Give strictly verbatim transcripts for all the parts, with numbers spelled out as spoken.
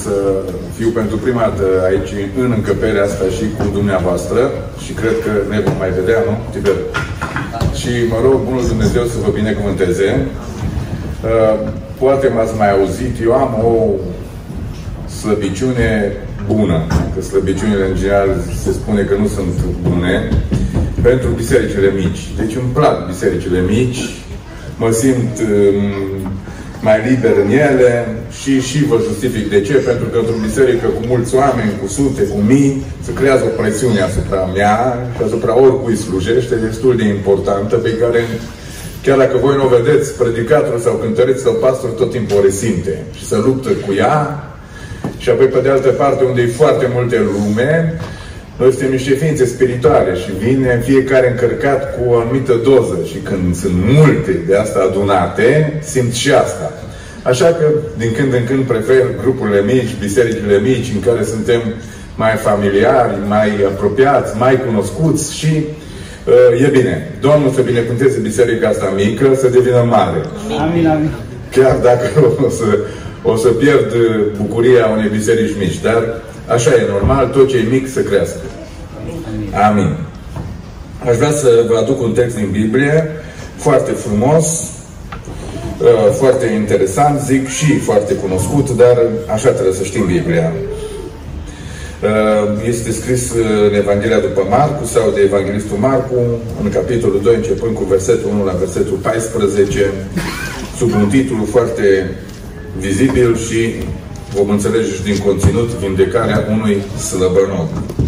să fiu pentru prima dată aici, în încăperea asta și cu dumneavoastră. Și cred că ne vom mai vedea, nu, Tiber? Și mă rog Bunul Dumnezeu să vă binecuvânteze. Poate m-ați mai auzit, eu am o slăbiciune bună. Că slăbiciunile, în general, se spune că nu sunt bune. Pentru bisericile mici. Deci îmi plac bisericile mici. Mă simt mai liber în ele și, și vă justific de ce. Pentru că într-o biserică cu mulți oameni, cu sute, cu mii, se creează o presiune asupra mea și asupra oricui slujește, destul de importantă, pe care, chiar dacă voi nu o vedeți, predicatorul sau cântărețul sau pastor tot timpul o resimte și se luptă cu ea. Și apoi, pe de altă parte, unde e foarte multe lume, noi suntem niște ființe spirituale și vine fiecare încărcat cu o anumită doză. Și când sunt multe de asta adunate, simt și asta. Așa că, din când în când, prefer grupurile mici, bisericile mici, în care suntem mai familiari, mai apropiați, mai cunoscuți și uh, e bine. Domnul să binecuvânteze biserica asta mică, să devină mare. Amin, amin. Chiar dacă o să, o să pierd bucuria unei biserici mici, dar așa e normal, tot ce e mic să crească. Amin. Aș vrea să vă aduc un text din Biblie, foarte frumos, foarte interesant, zic, și foarte cunoscut, dar așa trebuie să știm Biblia. Este scris în Evanghelia după Marcu sau de Evanghelistul Marcu, în capitolul doi, începând cu versetul unu la versetul paisprezece, sub un titlu foarte vizibil și vom înțelege și din conținut vindecarea unui slăbănog.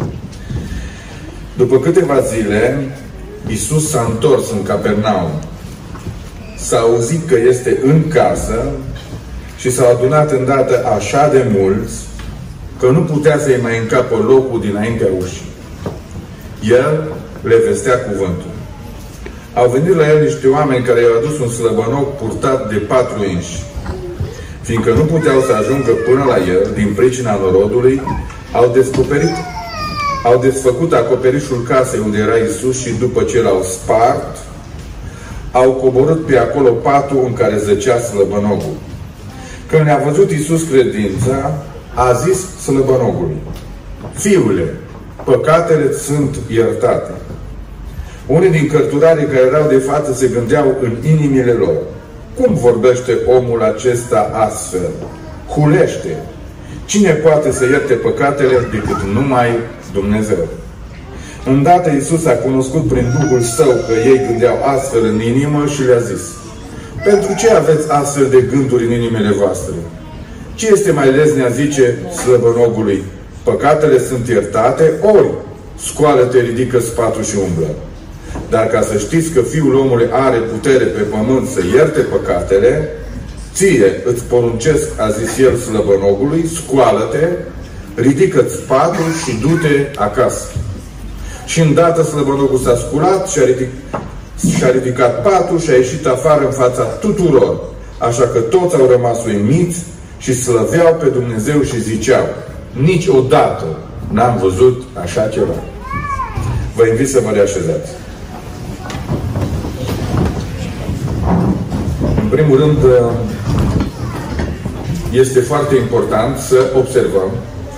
După câteva zile, Iisus s-a întors în Capernaum. S-a auzit că este în casă și s-au adunat îndată așa de mulți că nu putea să-i mai încapă locul dinaintea ușii. El le vestea cuvântul. Au venit la el niște oameni care i-au adus un slăbănog purtat de patru inși. Fiindcă nu puteau să ajungă până la el, din pricina norodului, au descoperit, au desfăcut acoperișul casei unde era Iisus și după ce l-au spart, au coborât pe acolo patul în care zăcea slăbănogul. Când ne-a văzut Iisus credința, a zis slăbănogului: Fiule, păcatele sunt iertate. Unii din cărturarii care erau de față se gândeau în inimile lor: cum vorbește omul acesta astfel? Hulește! Cine poate să ierte păcatele decât numai Dumnezeu? Îndată Iisus a cunoscut prin Duhul Său că ei gândeau astfel în inimă și le-a zis: pentru ce aveți astfel de gânduri în inimile voastre? Ce este mai leznea, zice slăbănogului: păcatele sunt iertate, ori scoală-te, ridică spatul și umblă. Dar ca să știți că Fiul omului are putere pe pământ să ierte păcatele, ție îți poruncesc, a zis el slăbănogului, scoală-te, ridică-ți spatul și du-te acasă. Și îndată slăbănogul s-a sculat și a, ridic, și a ridicat patul și a ieșit afară în fața tuturor. Așa că toți au rămas uimiți și slăveau pe Dumnezeu și ziceau: niciodată n-am văzut așa ceva. Vă invit să vă reașezați. În primul rând, este foarte important să observăm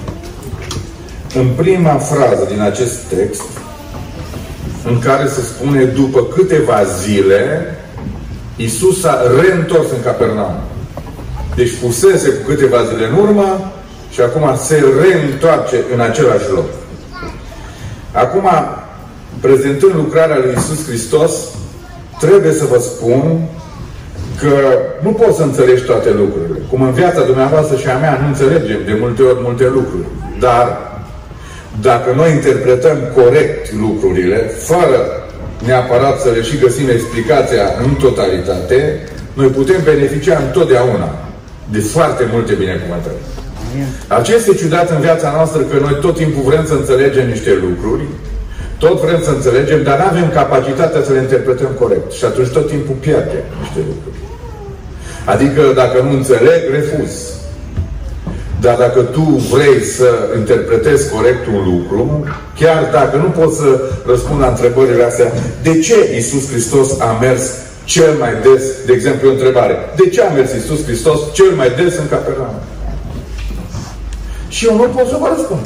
în prima frază din acest text, în care se spune: după câteva zile, Iisus s-a reîntors în Capernaum. Deci fusese cu câteva zile în urmă și acum se reîntoarce în același loc. Acum, prezentând lucrarea lui Iisus Hristos, trebuie să vă spun că nu poți să înțelegi toate lucrurile. Cum în viața dumneavoastră și a mea nu înțelegem de multe ori multe lucruri. Dar dacă noi interpretăm corect lucrurile, fără neapărat să le și găsim explicația în totalitate, noi putem beneficia întotdeauna de foarte multe binecuvântări. Acest e ciudat în viața noastră, că noi tot timpul vrem să înțelegem niște lucruri, tot vrem să înțelegem, dar nu avem capacitatea să le interpretăm corect. Și atunci tot timpul pierdem niște lucruri. Adică dacă nu înțeleg, refuz. Dar dacă tu vrei să interpretezi corect un lucru, chiar dacă nu poți să răspund la întrebările astea, de ce Iisus Hristos a mers cel mai des, de exemplu o întrebare, de ce a mers Iisus Hristos cel mai des în Capernaum? Și eu nu pot să vă răspund.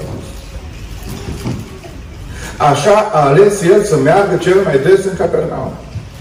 Așa a ales el să meargă cel mai des în Capernaum.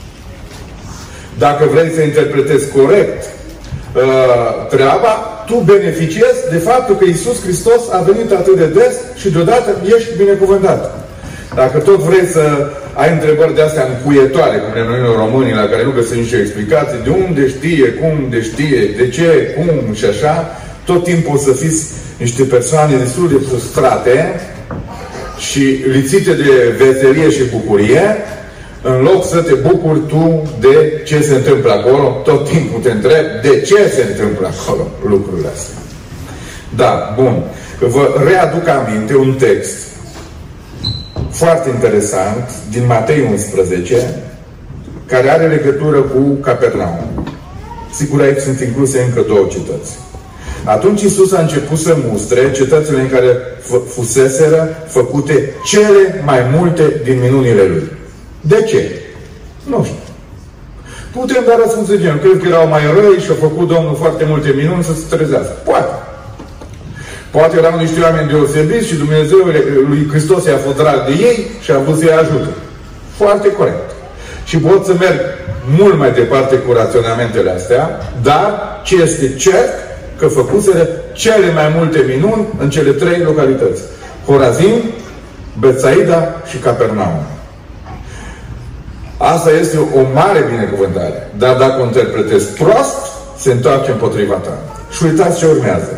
Dacă vrei să interpretezi corect uh, treaba, tu beneficiezi de faptul că Iisus Hristos a venit atât de des și deodată ești binecuvântat. Dacă tot vrei să ai întrebări de astea încuietoare, cum ne numim românii, la care nu găsim nicio explicație, de unde știe, cum de știe, de ce, cum și așa, tot timpul o să fiți niște persoane destul de frustrate și lipsite de veselie și bucurie, în loc să te bucuri tu de ce se întâmplă acolo, tot timpul te întrebi de ce se întâmplă acolo lucrurile astea. Da, bun. Vă readuc aminte un text foarte interesant din Matei unsprezece, care are legătură cu Capernaum. Sigur, aici sunt incluse încă două cetăți. Atunci Iisus a început să mustre cetățile în care fuseseră făcute cele mai multe din minunile Lui. De ce? Nu știu. Putem da răspuns de genul. Cred că erau mai răi și a făcut Domnul foarte multe minuni să se trezească. Poate. Poate erau niște oameni deosebiți și Dumnezeu lui Hristos i-a fost drag de ei și a vrut să-i ajute. Foarte corect. Și pot să merg mult mai departe cu raționamentele astea, dar ce este cert, că făcuseră cele mai multe minuni în cele trei localități. Horazin, Betsaida și Capernaum. Asta este o mare binecuvântare. Dar dacă o interpretezi prost, se întoarce împotriva ta. Și uitați ce urmează.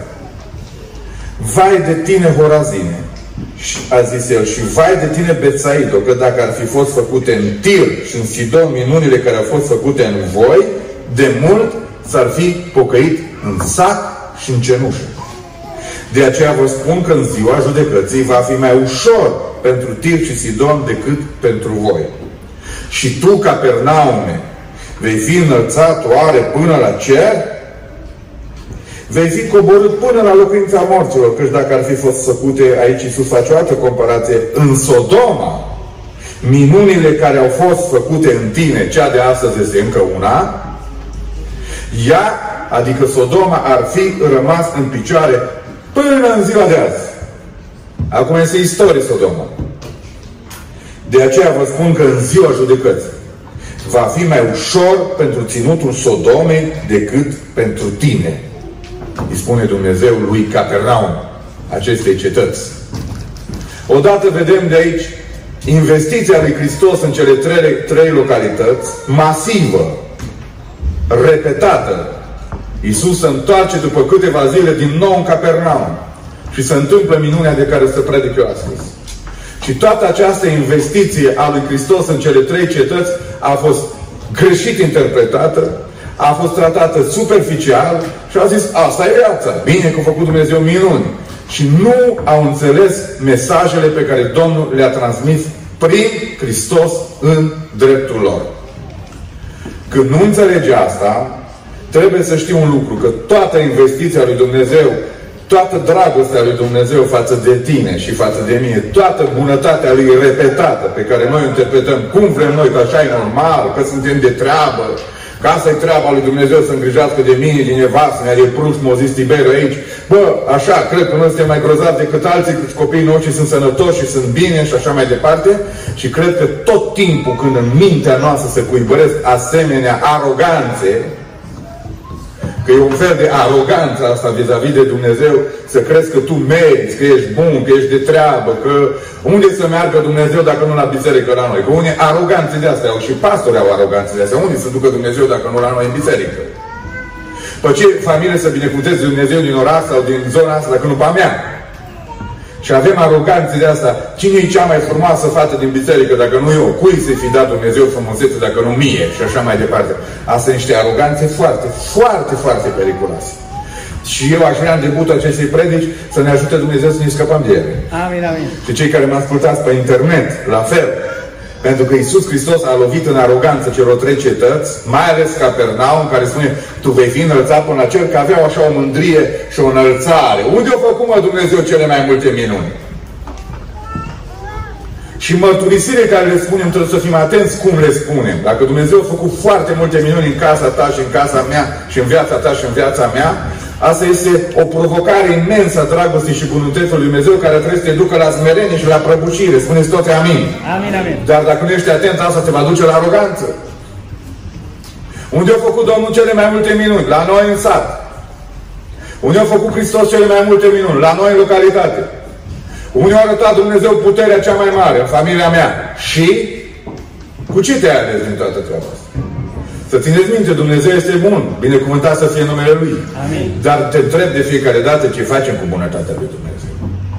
Vai de tine, Horazine, a zis el, și vai de tine, Betsaido, că dacă ar fi fost făcute în Tir și în Sidon minunile care au fost făcute în voi, de mult s-ar fi pocăit în sac și în cenușă. De aceea vă spun că în ziua judecății va fi mai ușor pentru Tir și Sidon decât pentru voi. Și tu, Capernaume, vei fi înălțat oare până la cer? Vei fi coborât până la locuința morților, căci dacă ar fi fost făcute, aici Iisus face o altă comparație, în Sodoma, minunile care au fost făcute în tine, cea de astăzi este încă una, ea, adică Sodoma, ar fi rămas în picioare până în ziua de azi. Acum este istorie Sodoma. De aceea vă spun că în ziua judecății va fi mai ușor pentru ținutul Sodomei decât pentru tine. Îi spune Dumnezeu lui Capernaum, acestei cetăți. Odată vedem de aici investiția lui Hristos în cele trei, trei localități, masivă, repetată. Iisus se întoarce după câteva zile din nou în Capernaum și se întâmplă minunea de care se predic eu astăzi. Și toată această investiție a lui Hristos în cele trei cetăți a fost greșit interpretată, a fost tratată superficial și a zis, asta e viața, bine că a făcut Dumnezeu minuni. Și nu au înțeles mesajele pe care Domnul le-a transmis prin Hristos în dreptul lor. Când nu înțelege asta, trebuie să știi un lucru, că toată investiția lui Dumnezeu, toată dragostea lui Dumnezeu față de tine și față de mine, toată bunătatea lui repetată, pe care noi o interpretăm cum vrem noi, că așa e normal, că suntem de treabă, că asta e treaba lui Dumnezeu să îngrijească de mine, de nevastă mea, de Prus, m-a zis Tiberiu aici. Bă, așa, cred că noi suntem mai grozavi decât alții, că copiii noștri sunt sănătoși și sunt bine și așa mai departe. Și cred că tot timpul când în mintea noastră se cuibăresc asemenea aroganțe, că e un fel de aroganță asta vis-a-vis de Dumnezeu, să crezi că tu meriți, că ești bun, că ești de treabă, că unde să meargă Dumnezeu dacă nu la biserică la noi? Că unii aroganțe de astea au și pastori au aroganțe de astea. Unde să ducă Dumnezeu dacă nu la noi în biserică? Păi ce familie să binecuvânteze Dumnezeu din oraș sau din zona asta dacă nu pe a mea? Și avem aroganțe de asta. Cine e cea mai frumoasă fată din biserică dacă nu eu? Cui să-i fi dat Dumnezeu frumusețe dacă nu mie? Și așa mai departe. Asta sunt niște aroganțe foarte, foarte, foarte periculoase. Și eu aș vrea în debutul acestei predici să ne ajute Dumnezeu să ne scăpăm de ele. Amin, amin. Și cei care mă ascultați pe internet, la fel. Pentru că Iisus Hristos a lovit în aroganță celor trei cetăți, mai ales Capernaum, care spune, tu vei fi înălțat până la cer, că aveau așa o mândrie și o înălțare. Unde a făcut, mă, Dumnezeu cele mai multe minuni? Și mărturisire care le spunem, trebuie să fim atenți cum le spunem. Dacă Dumnezeu a făcut foarte multe minuni în casa ta și în casa mea și în viața ta și în viața mea, Asta este o provocare imensă a dragostei și bunătății lui Dumnezeu, care trebuie să te ducă la smerenie și la prăbușire. Spuneți toate amin. Amin, amin. Dar dacă nu ești atent, asta te va duce la aroganță. Unde a făcut Domnul cele mai multe minuni? La noi în sat. Unde a făcut Hristos cele mai multe minuni? La noi în localitate. Unde a arătat Dumnezeu puterea cea mai mare? În familia mea. Și cu ce te-ai ales din toată treaba asta? Să țineți minte, Dumnezeu este bun. Binecuvântat să fie numele Lui. Amin. Dar te întreb de fiecare dată ce facem cu bunătatea lui Dumnezeu.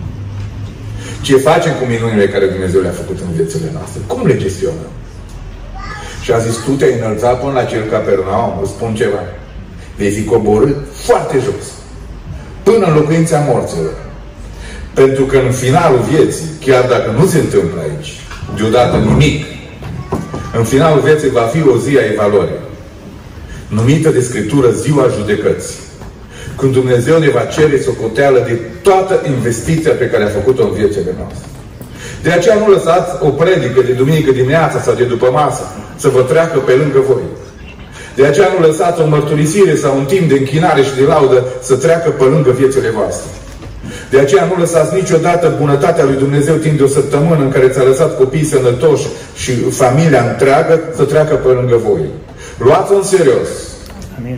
Ce facem cu minunile care Dumnezeu le-a făcut în viețile noastre. Cum le gestionăm? Și a zis, tu te-ai înălțat până la cel Capernaum, îți spun ceva. Vei fi coborât foarte jos. Până în locuința morților. Pentru că în finalul vieții, chiar dacă nu se întâmplă aici, deodată nimic, în finalul vieții va fi o zi a evaluării, numită de Scriptură ziua judecății. Când Dumnezeu ne va cere socoteală de toată investiția pe care a făcut-o în viețile noastre. De aceea nu lăsați o predică de duminică dimineața sau de după masă să vă treacă pe lângă voi. De aceea nu lăsați o mărturisire sau un timp de închinare și de laudă să treacă pe lângă viețile voastre. De aceea nu lăsați niciodată bunătatea lui Dumnezeu timp de o săptămână în care ți-a lăsat copiii sănătoși și familia întreagă să treacă pe lângă voi. Luați-o în serios. Amin.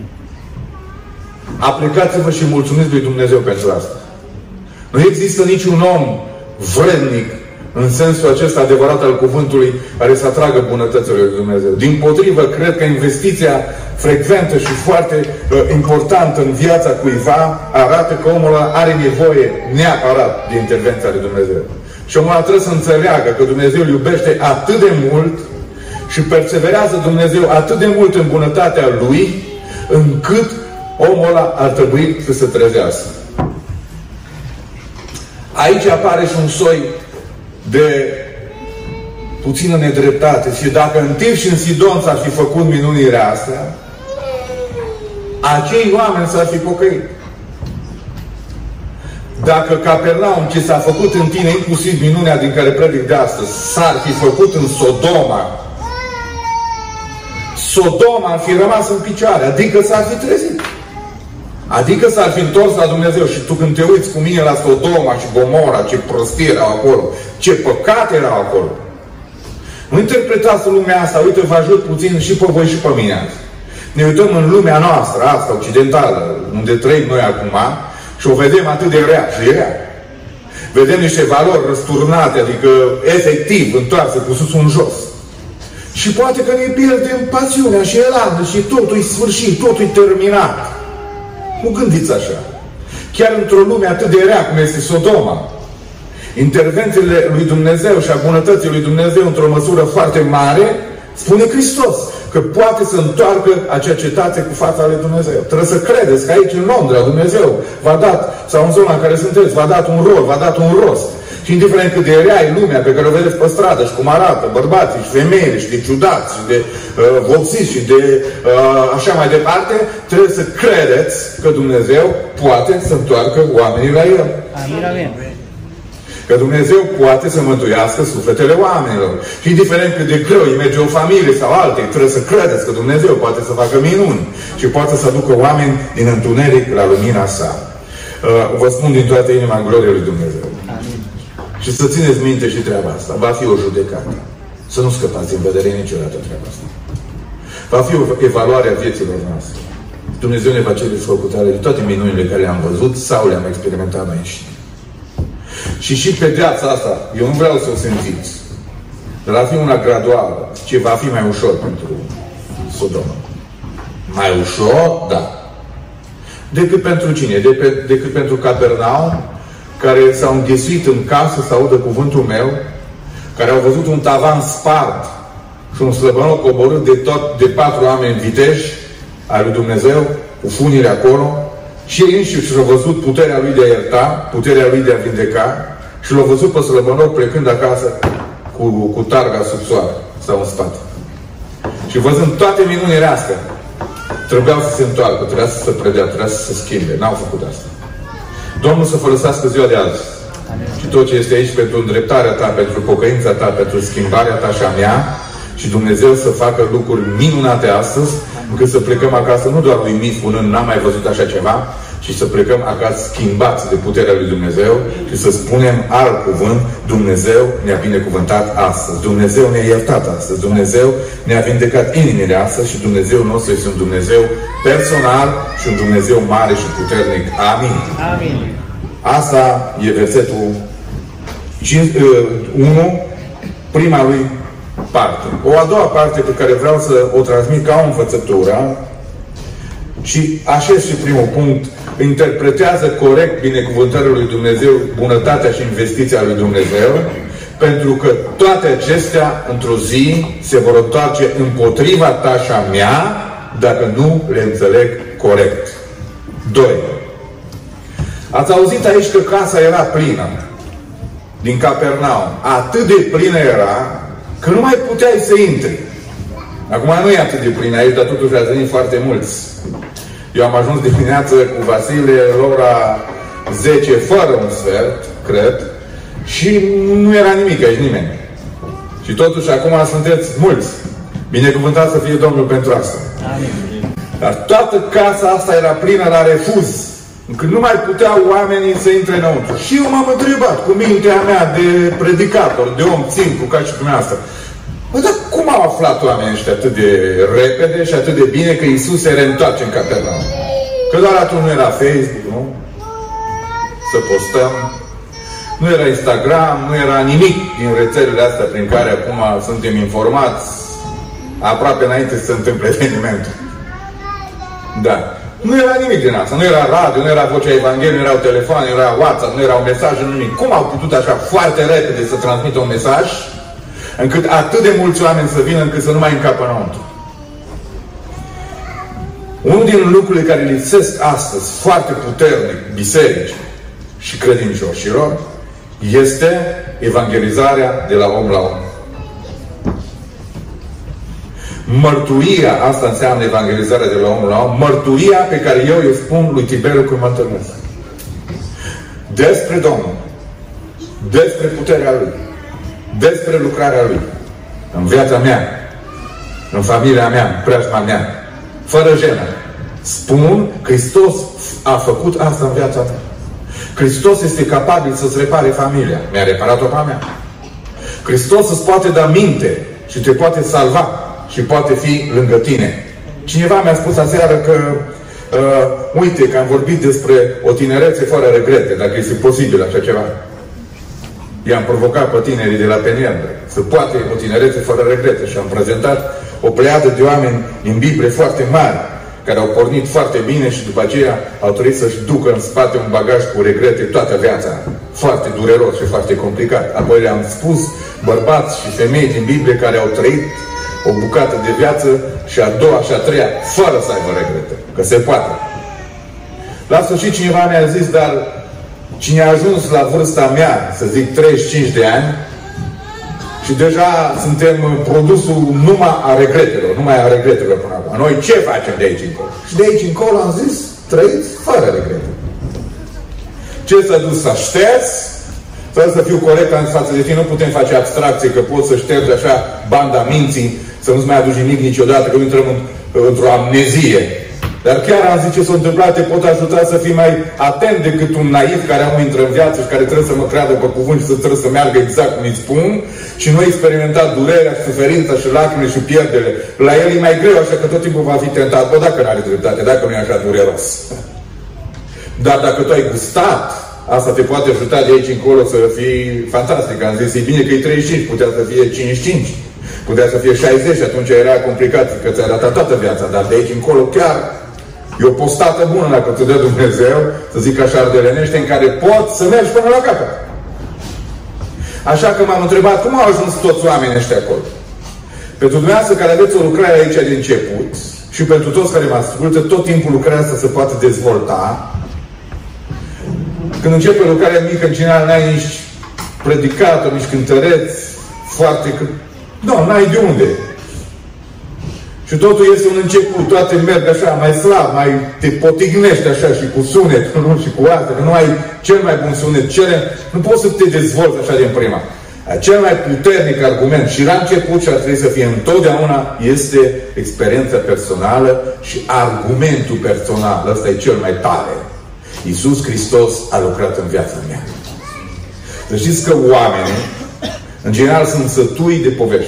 Aplicați-vă și mulțumiți lui Dumnezeu pentru asta. Nu există niciun om vrednic în sensul acesta adevărat al cuvântului care să atragă bunătățile lui Dumnezeu. Dimpotrivă, cred că investiția frecventă și foarte uh, importantă în viața cuiva arată că omul ăla are nevoie neapărat de intervenția lui Dumnezeu. Și omul ăla trebuie să înțeleagă că Dumnezeu îl iubește atât de mult și perseverează Dumnezeu atât de mult în bunătatea Lui, încât omul ăla ar trebui să se trezească. Aici apare și un soi de puțină nedreptate. Și dacă în Tir și în Sidon s-ar fi făcut minunile astea, acei oameni s-ar fi pocăit. Dacă Capernaum, ce s-a făcut în tine, inclusiv minunea din care predic de astăzi, s-ar fi făcut în Sodoma, Sodoma ar fi rămas în picioare, adică s-ar fi trezit. Adică s-ar fi întors la Dumnezeu. Și tu când te uiți cu mine la Sodoma și Gomora, ce prostii erau acolo, ce păcate erau acolo. Nu interpretați lumea asta, uite, vă ajut puțin și pe voi și pe mine azi. Ne uităm în lumea noastră, asta, occidentală, unde trăim noi acum, și o vedem atât de rea și rea. Vedem niște valori răsturnate, adică efectiv întoarse cu sus în jos. Și poate că ne pierdem pasiunea și elanul și totul e sfârșit, totul e terminat. Nu gândiți așa. Chiar într-o lume atât de rea cum este Sodoma, intervențiile lui Dumnezeu și a bunătății lui Dumnezeu într-o măsură foarte mare, spune Hristos că poate să întoarcă acea cetate cu fața lui Dumnezeu. Trebuie să credeți că aici în Londra Dumnezeu v-a dat, sau în zona în care sunteți, v-a dat un rol, v-a dat un rost. Și indiferent cât de rea e lumea pe care o vedeți pe stradă și cum arată bărbații și femeile și de ciudați și de uh, vopsiți și de uh, așa mai departe, trebuie să credeți că Dumnezeu poate să întoarcă oamenii la El. Amin, amin. Că Dumnezeu poate să mântuiască sufletele oamenilor. Și indiferent cât de greu îi merge o familie sau alte, trebuie să credeți că Dumnezeu poate să facă minuni și poate să aducă oameni din întuneric la lumina sa. Uh, vă spun din toată inima gloria lui Dumnezeu. Amin. Și să țineți minte și treaba asta. Va fi o judecată. Să nu scăpați în vedere niciodată treaba asta. Va fi o evaluare a vieților noastre. Dumnezeu ne va cere desfăcutare de toate minunile care le-am văzut sau le-am experimentat noi înșine. Și și pe viața asta, eu nu vreau să o simțiți. Dar va fi una graduală. Ce va fi mai ușor pentru Sodoma. Mai ușor, da. Decât pentru cine? De pe, decât pentru Capernaum, care s-au înghesuit în casă să audă cuvântul meu, care au văzut un tavan spart și un slăbănoc coborât de, tot, de patru oameni viteji al lui Dumnezeu, cu funile acolo, și ei înșiși și-au văzut puterea lui de a ierta, puterea lui de a vindeca, și l-au văzut pe slăbănoc plecând acasă cu, cu targa sub soare sau în spate. Și văzând toate minunile astea, trebuiau să se întoarcă, trebuia să se predea, trebuia să se schimbe. N-au făcut asta. Domnul să folosească ziua de azi. Amin. Și tot ce este aici pentru îndreptarea ta, pentru pocăința ta, pentru schimbarea ta și a mea, și Dumnezeu să facă lucruri minunate astăzi, încât să plecăm acasă nu doar uimiți spunând n-am mai văzut așa ceva, și să plecăm acasă schimbați de puterea lui Dumnezeu și să spunem alt cuvânt: Dumnezeu ne-a binecuvântat astăzi, Dumnezeu ne-a iertat astăzi, Dumnezeu ne-a vindecat inimile astăzi și Dumnezeu nostru este un Dumnezeu personal și un Dumnezeu mare și puternic. Amin. Amin. Asta e versetul unu, prima lui parte. O a doua parte pe care vreau să o transmit ca o învățătură și așez și primul punct: interpretează corect binecuvântarea lui Dumnezeu, bunătatea și investiția lui Dumnezeu, pentru că toate acestea într-o zi se vor întoarce împotriva ta și a mea dacă nu le înțeleg corect. doi. Ați auzit aici că casa era plină din Capernaum. Atât de plină era că nu mai puteai să intri. Acum nu e atât de plină aici, dar totuși ați venit foarte mulți. Eu am ajuns dimineață cu Vasile la ora zece fără un sfert, cred, și nu era nimic aici, nimeni. Și totuși acum sunteți mulți. Binecuvântat să fie Domnul pentru asta. Amin. Dar toată casa asta era plină la refuz, încât nu mai puteau oamenii să intre înăuntru. Și eu m-am întrebat cu mintea mea de predicator, de om simplu, ca și dumneavoastră: bă, dar cum au aflat oamenii ăștia atât de repede și atât de bine că Iisus se reîntoarce în Capernaum? Că doar atunci nu era Facebook, nu? Să postăm. Nu era Instagram, nu era nimic din rețelele astea prin care acum suntem informați aproape înainte să se întâmple evenimentul. Da. Nu era nimic din asta. Nu era radio, nu era Vocea Evangheliei, nu erau telefoane, nu era WhatsApp, nu erau mesaje, nu nimic. Cum au putut așa foarte repede să transmită un mesaj încât atât de mulți oameni să vină încât să nu mai încapă înăuntru? Unul din lucrurile care lipsesc astăzi foarte puternic biserici și credincioșilor este evangelizarea de la om la om. Mărturia, asta înseamnă evangelizarea de la om la om, mărturia pe care eu îi spun lui Tiberiu când mă întâlnesc. Despre Domnul, despre puterea Lui, despre lucrarea Lui, în viața mea, în familia mea, în preajma mea, fără jenă. Spun: Hristos a făcut asta în viața mea. Hristos este capabil să-ți repare familia. Mi-a reparat-o pe a mea. Hristos îți poate da minte și te poate salva și poate fi lângă tine. Cineva mi-a spus aseară că uh, uite că am vorbit despre o tinerețe fără regrete, dacă este posibil așa ceva. I-am provocat pe tinerii de la Peniardă să poate o tinerețe fără regrete și am prezentat o pleiadă de oameni din Biblie foarte mari care au pornit foarte bine și după aceea au trebuit să-și ducă în spate un bagaj cu regrete toată viața. Foarte dureros și foarte complicat. Apoi le-am spus bărbați și femei din Biblie care au trăit o bucată de viață și a doua și a treia fără să aibă regrete. Că se poate. La sfârșit cineva mi-a zis: dar cine a ajuns la vârsta mea, să zic treizeci și cinci de ani, și deja suntem produsul numai a regretelor, numai a regretelor până acum. Noi ce facem de aici încolo? Și de aici încolo am zis: trăiți fără regrete. Ce s-a dus să ștergi? Fără să fiu corect în față de tine, nu putem face abstracție că poți să ștergi așa banda minții, să nu-ți mai aduci nimic niciodată, că intrăm în, într-o amnezie. Dar chiar am zis ce s-a întâmplat, te pot ajuta să fii mai atent decât un naiv care acum intră în viață și care trebuie să mă creadă pe cuvânt și să trebuie să meargă exact cum îi spun și nu a experimentat durerea, suferința și lacrimile și pierdele. La el e mai greu, așa că tot timpul va fi tentat. Bă, dacă nu are dreptate, dacă nu e așa dureros. Dar dacă tu ai gustat, asta te poate ajuta de aici încolo să fii fantastic. Am zis: e bine că e treizeci și cinci, putea să fie cincizeci și cinci. Putea să fie șaizeci și atunci era complicat, că ți-a arătat toată viața. Dar de aici încolo chiar e o postată bună dacă ți dă Dumnezeu, să zic așa ardelenește, în care poți să mergi până la capăt. Așa că m-am întrebat: cum au ajuns toți oamenii ăștia acolo? Pentru dumneavoastră care aveți o lucrare aici de început și pentru toți care mă ascultă, tot timpul lucrarea asta se poate dezvolta. Când începe lucrarea mică, în general n-ai nici predicator, nici cântăreț foarte... Nu, n-ai de unde. Și totul este un început, toate merg așa, mai slab, mai te potignești așa și cu sunet, nu? Și cu asta, că nu ai cel mai bun sunet, cele, nu poți să te dezvolți așa din prima. Cel mai puternic argument și la început și ar trebui să fie întotdeauna este experiența personală și argumentul personal. Ăsta e cel mai tare. Iisus Hristos a lucrat în viața mea. Să știți că oamenii, în general, sunt sătui de povești.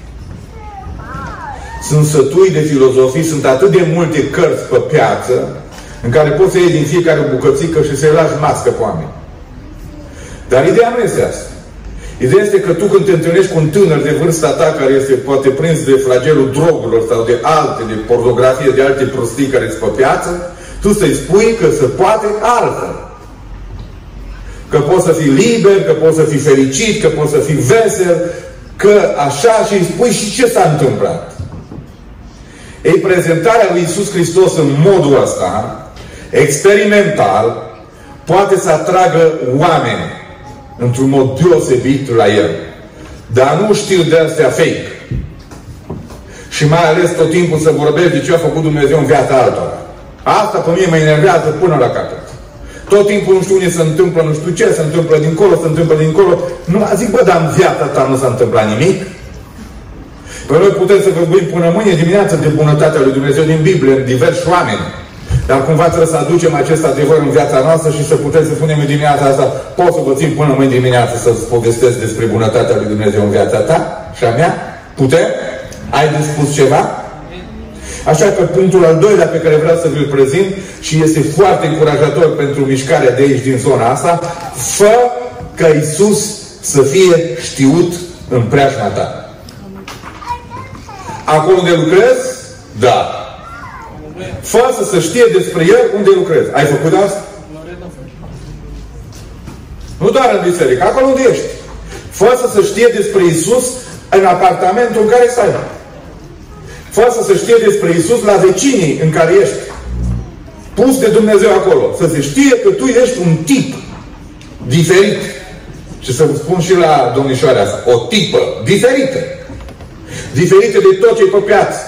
Sunt sătui de filozofii, sunt atât de multe cărți pe piață, în care poți să iei din fiecare bucățică și să-i lași mască pe oameni. Dar ideea nu este asta. Ideea este că tu, când te întâlnești cu un tânăr de vârsta ta care este poate prins de flagelul drogurilor sau de alte, de pornografie, de alte prostii care sunt pe piață, tu să-i spui că se poate altfel. Că poți să fii liber, că poți să fii fericit, că poți să fii vesel, că așa, și îi spui și ce s-a întâmplat. Ei, prezentarea lui Iisus Hristos în modul ăsta, experimental, poate să atragă oameni într-un mod deosebit la el. Dar nu știu de astea fake. Și mai ales tot timpul să vorbești de ce a făcut Dumnezeu în viața altora. Asta pe mine mă enervează până la capăt. Tot timpul nu știu unde se întâmplă, nu știu ce se întâmplă dincolo, se întâmplă dincolo. Nu, zic, bă, dar în viața ta nu s-a întâmplat nimic. Păi noi putem să vorbim până mâine dimineață de bunătatea lui Dumnezeu din Biblie, în diversi oameni. Dar cumva trebuie să aducem acest adevăr în viața noastră și să putem să spunem în dimineața asta, pot să vă țin până mâine dimineață să-ți povestesc despre bunătatea lui Dumnezeu în viața ta și a mea? Putem? Ai de spus ceva? Așa că punctul al doilea pe care vreau să vi-l prezint și este foarte încurajator pentru mișcarea de aici din zona asta, fă ca Iisus să fie știut în preajma ta. Acolo unde lucrezi? Da. Fă să se știe despre el unde lucrezi. Ai făcut asta? Nu doar în biserică, acolo unde ești. Fă să se știe despre Iisus în apartamentul în care stai. Fă să se știe despre Iisus la vecinii în care ești. Pus de Dumnezeu acolo. Să se știe că tu ești un tip diferit. Și să vă spun și la domnișoarea asta, o tipă diferită. Diferită de tot ce e pe piață.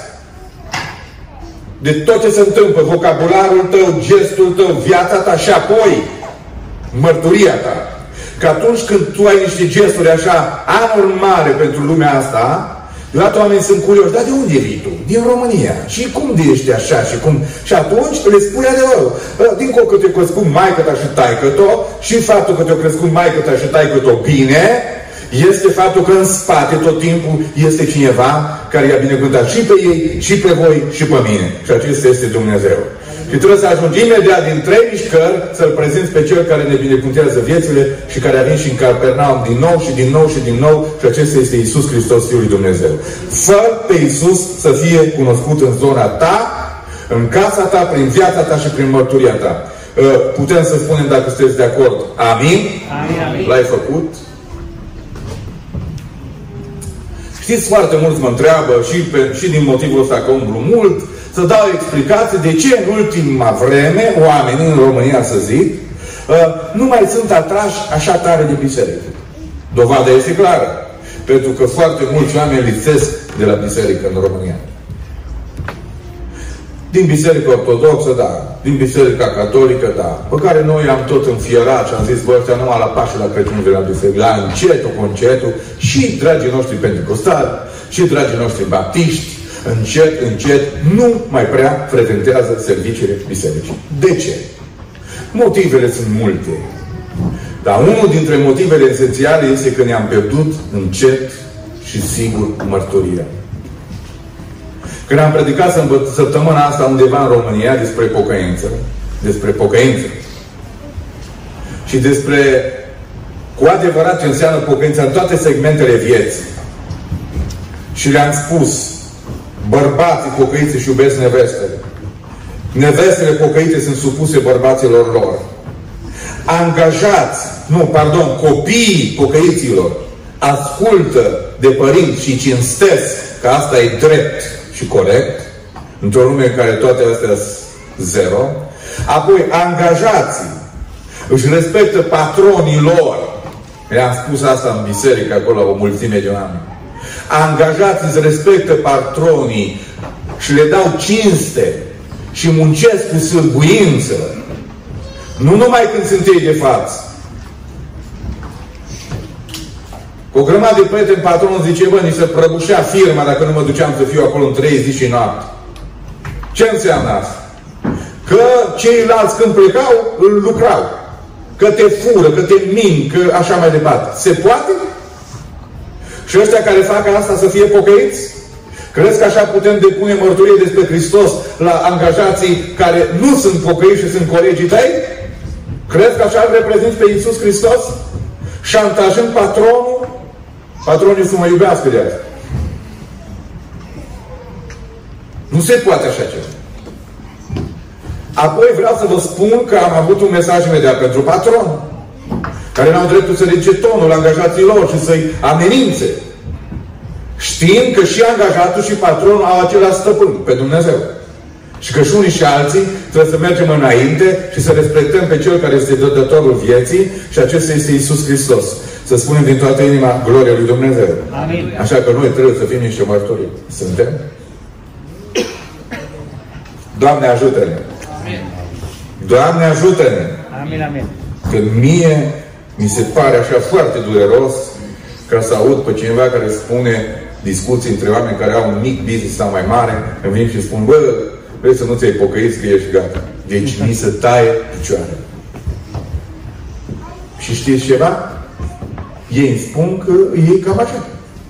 De tot ce se întâmplă, vocabularul tău, gestul tău, viața ta și apoi mărturia ta. Că atunci când tu ai niște gesturi așa anormale pentru lumea asta, deodată oamenii sunt curioși, dar de unde vii tu? Din România. Și cum de ești așa? Și cum? Și atunci le spui adevărul. Dincolo că te-a crescut maică ta și taică-to, și faptul că te-a crescut maică ta și taică-to bine, este faptul că în spate tot timpul este cineva care i-a binecuvântat și pe ei, și pe voi, și pe mine. Și acesta este Dumnezeu. Și trebuie să ajungi imediat din trei mișcări să-L prezinți pe Cel care ne binecuvântează viețile și care a venit și în Capernaum din nou și din nou și din nou, și acesta este Iisus Hristos, Fiul lui Dumnezeu. Fă pe Iisus să fie cunoscut în zona ta, în casa ta, prin viața ta și prin mărturia ta. Putem să spunem dacă sunteți de acord. Amin? Amin. L-ai făcut? Știți, foarte mulți mă întreabă și, pe, și din motivul ăsta că umblu mult, să dau explicații de ce în ultima vreme oamenii în România, să zic, nu mai sunt atrași așa tare de biserică. Dovada este clară. Pentru că foarte mulți oameni lipsesc de la biserică în România. Din biserica ortodoxă, da. Din biserica catolică, da. Pe care noi am tot înfierat și am zis, bă, ăștia numai la Paști la Crăciun vin la biserică. La încetul cu încetul. Și dragii noștri pentecostali, și dragii noștri baptiști, încet, încet, nu mai prea frecventează serviciile bisericii. De ce? Motivele sunt multe. Dar unul dintre motivele esențiale este că ne-am pierdut încet și sigur mărturia. Când am predicat săptămâna asta undeva în România despre pocăință, despre pocăință și despre cu adevărat ce înseamnă pocăința în toate segmentele vieții. Și le-am spus, bărbații pocăiți își iubesc nevestele. Nevestele pocăite sunt supuse bărbaților lor. Angajați, nu, pardon, copiii pocăiților ascultă de părinți și cinstesc că asta e drept și corect, într-o lume în care toate astea sunt zero. Apoi, angajații își respectă patronii lor. Le-am spus asta în biserică, acolo, o mulțime de oameni. Angajații își respectă patronii și le dau cinste și muncesc cu sârguință. Nu numai când sunt ei de față. Cu o grămadă de prieteni, patronul zice, bă, ni se prăbușea firma dacă nu mă duceam să fiu acolo în trei zi și noapte. Ce înseamnă asta? Că ceilalți când plecau, îl lucrau. Că te fură, că te mint, că așa mai departe. Se poate? Și ăștia care fac asta să fie pocăiți? Crezi că așa putem depune mărturie despre Hristos la angajații care nu sunt pocăiți și sunt colegii tăi? Crezi că așa îl reprezinți pe Iisus Hristos? Șantajând patronul? Patronii să mă iubească de asta. Nu se poate așa ceva. Apoi vreau să vă spun că am avut un mesaj imediat pentru patron, care n-au dreptul să ridice tonul angajaților și să-i amenințe. Știind că și angajatul și patronul au același stăpân, pe Dumnezeu. Și că și unii și alții trebuie să mergem înainte și să respectăm pe Cel care este dătătorul vieții și acesta este Iisus Hristos. Să spunem din toată inima gloria lui Dumnezeu. Amin. Așa că noi trebuie să fim niște mărturii. Suntem? Doamne ajută-ne! Amin. Doamne ajută-ne! Amin, amin. Că mie mi se pare așa foarte dureros ca să aud pe cineva care spune discuții între oameni care au un mic business sau mai mare, îmi vin și spun, bă, vrei să nu ți-ai pocăit că ești gata. Deci mi se taie picioare. Și știți ceva? Ei îmi spun că e cam așa.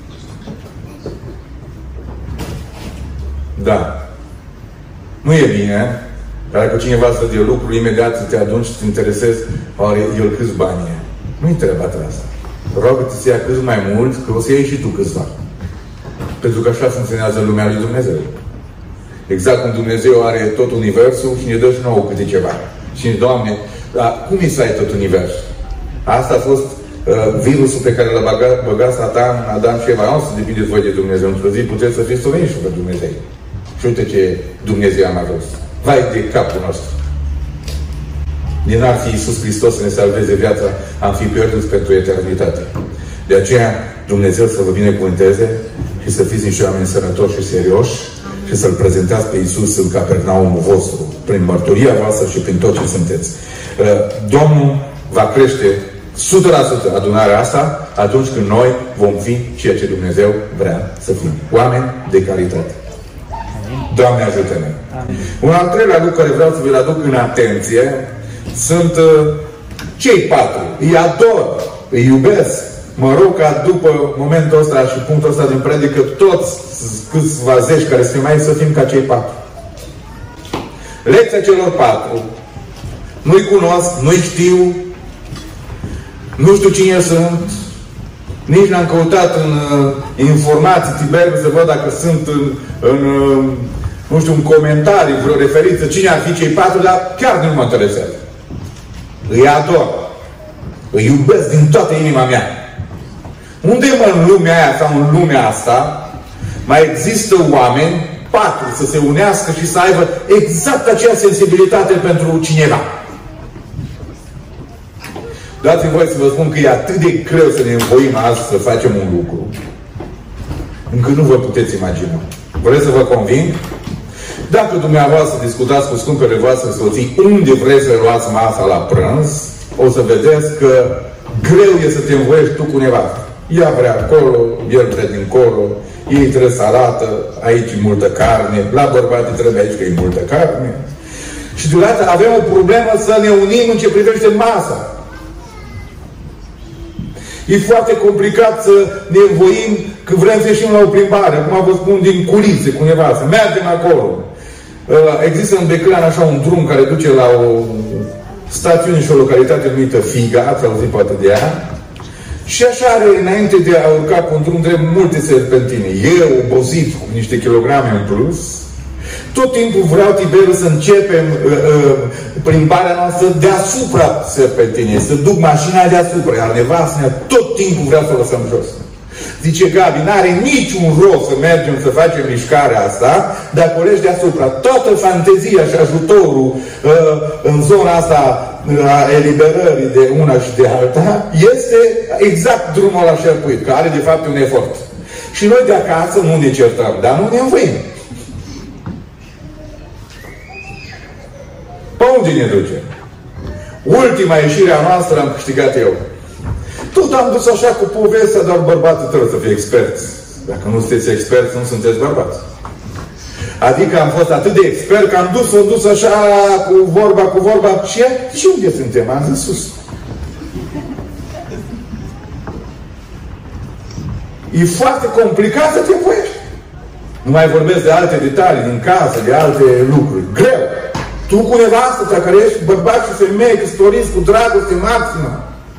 Da. Nu e bine, dar dacă cineva să de lucru, imediat să te adunci, să te interesezi, oare el câți bani e. Nu-i treaba ta asta. Rogă-te să ia cât mai mult, că o să iei și tu câțiva. Pentru că așa funcționează lumea lui Dumnezeu. Exact cum Dumnezeu are tot universul și ne dă și nouă câte ceva. Și Doamne, dar cum e să ai tot universul? Asta a fost uh, virusul pe care l-a băgat, băgat Satan, Adam și Eva. Nu să depindeți voi de Dumnezeu. Într-o zi puteți să fiți soveni și pe Dumnezeu. Și uite ce Dumnezeu am adus. Vai de capul nostru. Din ar fi Iisus Hristos să ne salveze viața, am fi pierduți pentru eternitate. De aceea, Dumnezeu să vă binecuvânteze și să fiți niște oameni sănătoși și serioși și să-L prezentați pe Iisus în Capernaumul vostru, prin mărturia voastră și prin tot ce sunteți. Domnul va crește o sută la sută adunarea asta atunci când noi vom fi ceea ce Dumnezeu vrea să fim. Oameni de calitate. Doamne ajută-ne! Un al treilea lucru care vreau să vi-l aduc în atenție sunt uh, cei patru. Îi ador, îi iubesc. Mă rog ca după momentul ăsta și punctul ăsta din predică, toți câțiva zeci care suntem aici să fim ca cei patru. Lecția celor patru. Nu-i cunosc, nu-i știu, nu știu cine sunt, nici n-am căutat în uh, informații Tiber să văd dacă sunt în, în uh, nu știu, în comentarii, vreo referință, cine ar fi cei patru, dar chiar nu mă interesează. Îi ador. Îi iubesc din toată inima mea. Unde mă în lumea aia sau în lumea asta mai există oameni, patru, să se unească și să aibă exact aceea sensibilitate pentru cineva. Dați-mi voi să vă spun că e atât de greu să ne învoim azi să facem un lucru, încât nu vă puteți imagina. Vreți să vă conving? Dacă dumneavoastră discutați cu scumpele voastre soții unde vreți să luați masa la prânz, o să vedeți că greu e să te învoiești tu cu nevastă. Ea vrea acolo, el vrea dincolo, ei trebuie să arată, aici e multă carne, la bărbații trebuie aici că e multă carne. Și deodată avem o problemă să ne unim în ce privește masa. E foarte complicat să ne învoim că vrem să ieșim la o plimbare, acum vă spun din culise cu nevastă, mergem acolo. Există în Beclean așa un drum care duce la o stațiune și o localitate numită Figa, ați auzit poate de ea. Și așa are, înainte de a urca pe un drum, trebuie multe serpentine. Eu, obosit, cu niște kilograme în plus, tot timpul vreau, Tiberiu, să începem uh, uh, plimbarea noastră deasupra serpentinei, să duc mașina deasupra, iar nevastă, tot timpul vreau să o lăsăm jos. Zice Gabi, n-are niciun rost să mergem să facem mișcarea asta dacă o legi deasupra. Toată fantezia și ajutorul uh, în zona asta uh, a eliberării de una și de alta este exact drumul ăla șerpuit, care are de fapt un efort. Și noi de acasă nu ne certăm, dar nu ne învăim. Pe unde ne duce? Ultima ieșire a noastră am câștigat eu. Tot am dus așa cu povestea, dar bărbatul trebuie să fie experți. Dacă nu sunteți experți, nu sunteți bărbați. Adică am fost atât de expert că am dus-o, dus așa cu vorba, cu vorba. Și ea, și unde suntem? Am zis sus. E foarte complicat să te voiești. Nu mai vorbesc de alte detalii din casă, de alte lucruri. Greu. Tu cu nevastă ta, care ești bărbat și femeie, căsătoriți cu dragoste maximă.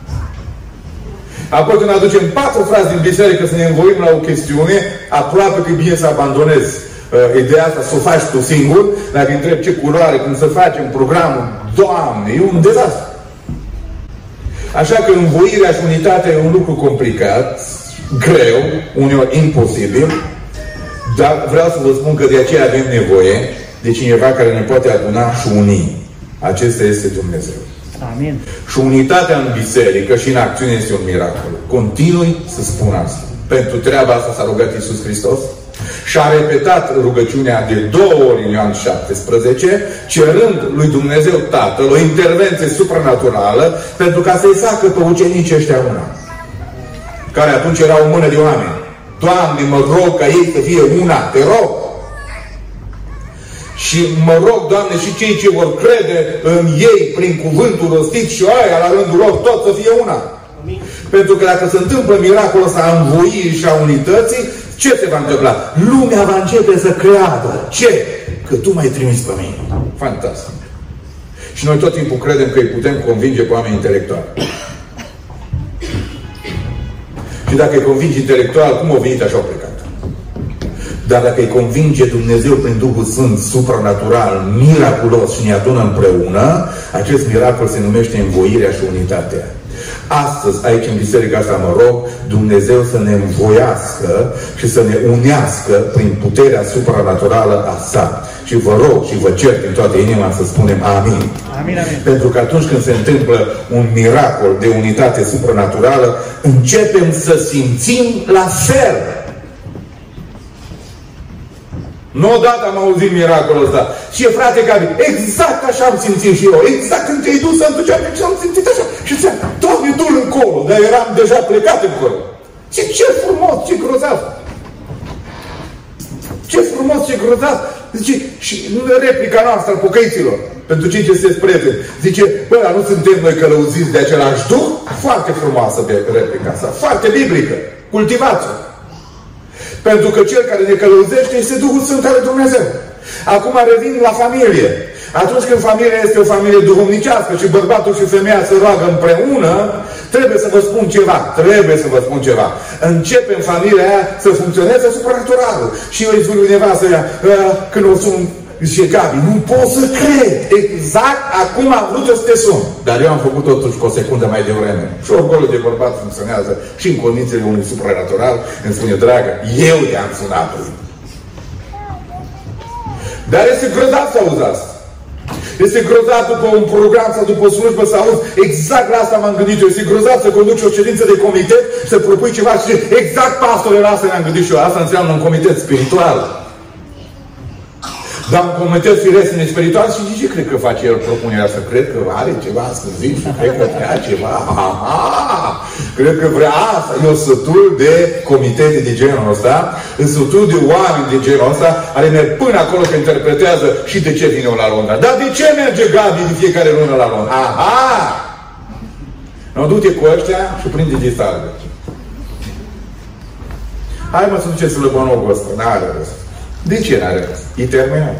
Apoi când aducem patru frați din biserică să ne învoim la o chestiune, aproape că e bine să abandonezi uh, ideea asta, să o faci tu singur. Dacă îi întrebi ce culoare, când să facem programul, Doamne, e un dezastru. Așa că învoirea și unitatea e un lucru complicat, greu, uneori imposibil, dar vreau să vă spun că de aceea avem nevoie de cineva care ne poate aduna și uni. Acesta este Dumnezeu. Amin. Și unitatea în biserică și în acțiune este un miracol. Continui să spun asta. Pentru treaba asta s-a rugat Iisus Hristos și a repetat rugăciunea de două ori în Ioan șaptesprezece, cerând lui Dumnezeu Tatăl o intervenție supranaturală pentru ca să-i facă pe ucenicii ăștia una. Care atunci era o mână de oameni. Doamne, mă rog ca ei să fie una, te rog. Și mă rog, Doamne, și cei ce vor crede în ei prin cuvântul rostit și aia la rândul lor tot să fie una. Amin. Pentru că dacă se întâmplă miracolul ăsta a învoirii și a unității, ce se va întâmpla? Lumea va începe să creadă. Ce? Că tu m-ai trimis pe mine. Fantastic. Și noi tot timpul credem că îi putem convinge pe oameni intelectuali. Și dacă îi convingi intelectual, cum au venit, așa au plecat. Dar dacă îi convinge Dumnezeu prin Duhul Sfânt, supranatural, miraculos și ne adună împreună, acest miracol se numește învoirea și unitatea. Astăzi, aici în biserica asta, mă rog, Dumnezeu să ne învoiască și să ne unească prin puterea supranaturală a sa. Și vă rog și vă cer din toată inima să spunem amin. Amin, amin. Pentru că atunci când se întâmplă un miracol de unitate supranaturală, începem să simțim la fel. Nu odată am auzit miracolul ăsta. Și frate Gabi, exact așa am simțit și eu. Exact când te-ai dus să întucea, și am simțit așa. Și zicea, Doamne, du-l încolo. Dar eram deja plecat încolo. Ce, ce frumos, ce grozav. Ce frumos, ce grozav. Zice, și replica noastră, pocăiților, pentru cei ce sunteți prieteni, zice, bă, nu suntem noi călăuziți de același Duh? Foarte frumoasă de replica asta. Foarte biblică. Cultivați-o. Pentru că cel care ne călăuzește este Duhul Sfânt al lui Dumnezeu. Acum revin la familie. Atunci când familia este o familie duhovnicească și bărbatul și femeia se roagă împreună, trebuie să vă spun ceva. Trebuie să vă spun ceva. Începe în familia aia să funcționeze supranaturalul. Și eu îi spun lui nevastă aia, când o sun, zice, Gabi, nu pot să cred. Exact acum am vrut să te sun. Dar eu am făcut totuși cu o secundă mai devreme. Și orgolul de bărbat funcționează și în condițiile unui supranatural. Îmi spune, dragă, eu te-am sunat. Dar este grozav să auzi asta. Este grozav după un program sau după o slujbă să auzi, exact la asta m-am gândit eu. Este grozav să conduci o ședință de comitet, să propui ceva și exact pastorul asta ne-am gândit și eu. Asta înseamnă un comitet spiritual. Dar un comitet firesc spiritual și zice, cred că face el propunerea să cred că are ceva să zic și cred că vrea ceva. Aha! Cred că vrea asta. Eu sătul de comitete de genul ăsta, în sătul de oameni de genul ăsta, care merg până acolo că interpretează și de ce vine la Londra. Dar de ce merge Gabi de fiecare lună la Londra? Aha! Nu, du-te cu ăștia și prinde de salve. Hai mă să duceți să lăbănogul ăsta. N-are rost. De ce n-are rost? E terminat.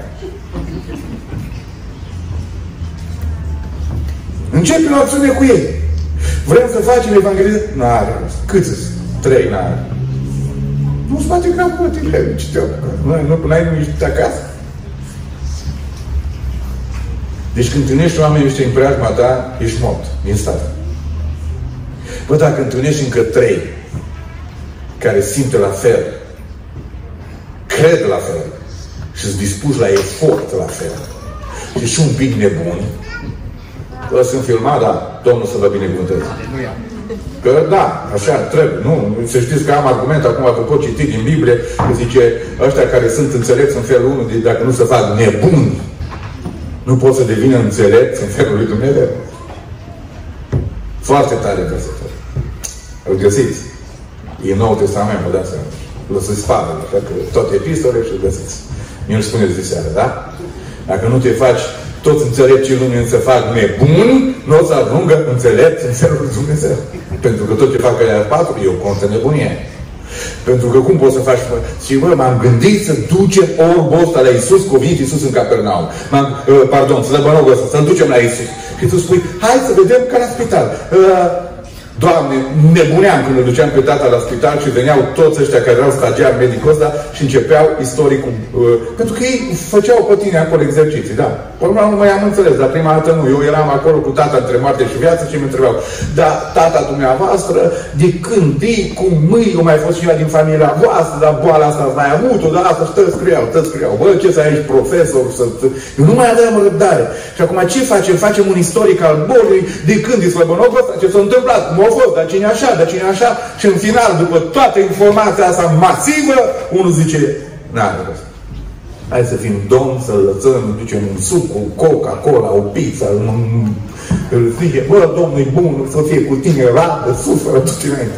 Începem o acțiune cu ei. Vrem să facem evanghelizare? N-are rost. Câți sunt? Trei n-are. Nu-ți face greu cu tine. Ce te-au Nu n-ai nimic acasă? Deci când întâlnești oamenii ăștia în preajma ta, ești mort. Din stat. Bă, dacă întâlnești încă trei care simte la fel, cred la fel și sunt dispuși la efort la fel și și un pic nebun, ăla sunt filmat, da, Domnul să vă binecuvânteze. Că da, așa trebuie, nu? Să știți că am argument acum, că pot citi din Biblie, că zice, ăștia care sunt înțelepți în felul unu, dacă nu se fac nebuni, nu pot să devină înțelepți în felul lui Dumnezeu. Foarte tare versetul. Îl găsiți. E Noul Testament, vă dați seama. Lăsați spadă, așa că toate epistole și îl găsiți. Mi-l spuneți de seară, da? Dacă nu te faci toți înțelepții lumii să fac nebuni, nu o să ajungă înțelepți în felul lui Dumnezeu. Pentru că tot ce fac aia patru, e o contă nebunie. Pentru că cum poți să faci? Și bă, m-am gândit să ducem orbul ăsta la Iisus, că a venit Iisus în Capernaum. M-am, uh, pardon, slăbănogul ăsta, să-l ducem la Iisus. Și tu spui, hai să vedem ca la spital. Uh, Doamne, nebuneam când îl duceam pe tata la spital și veneau toți ăștia care erau stagiari medicul ăsta și începeau istoricul. Uh, pentru că ei făceau pe tine acolo exerciții, da. Până la urmă i-am înțeles, dar prima dată nu. Eu eram acolo cu tata între moarte și viață și mi întrebau, dar tata dumneavoastră, de când, de cum, mâini, o mai fost cineva din familia voastră, dar boala asta mai avut-o, dar asta și tăți scriau, tăți scriau. Bă, ce să ai aici profesor? Să... Eu nu mai aveam răbdare. Și acum ce facem? Facem un istoric al bolii, de când e slăbănogul ăsta, ce s-a întâmplat, cum a fost, dar cine așa, dar cine așa, și în final, după toată informația asta masivă, unul zice, n-are rost. Hai să fim domni, să-l lăsăm, ducem un suc, o Coca-Cola, o pizza, îl zice, bă, Domnul e bun, să fie cu tine, radă, suferă, tot înainte.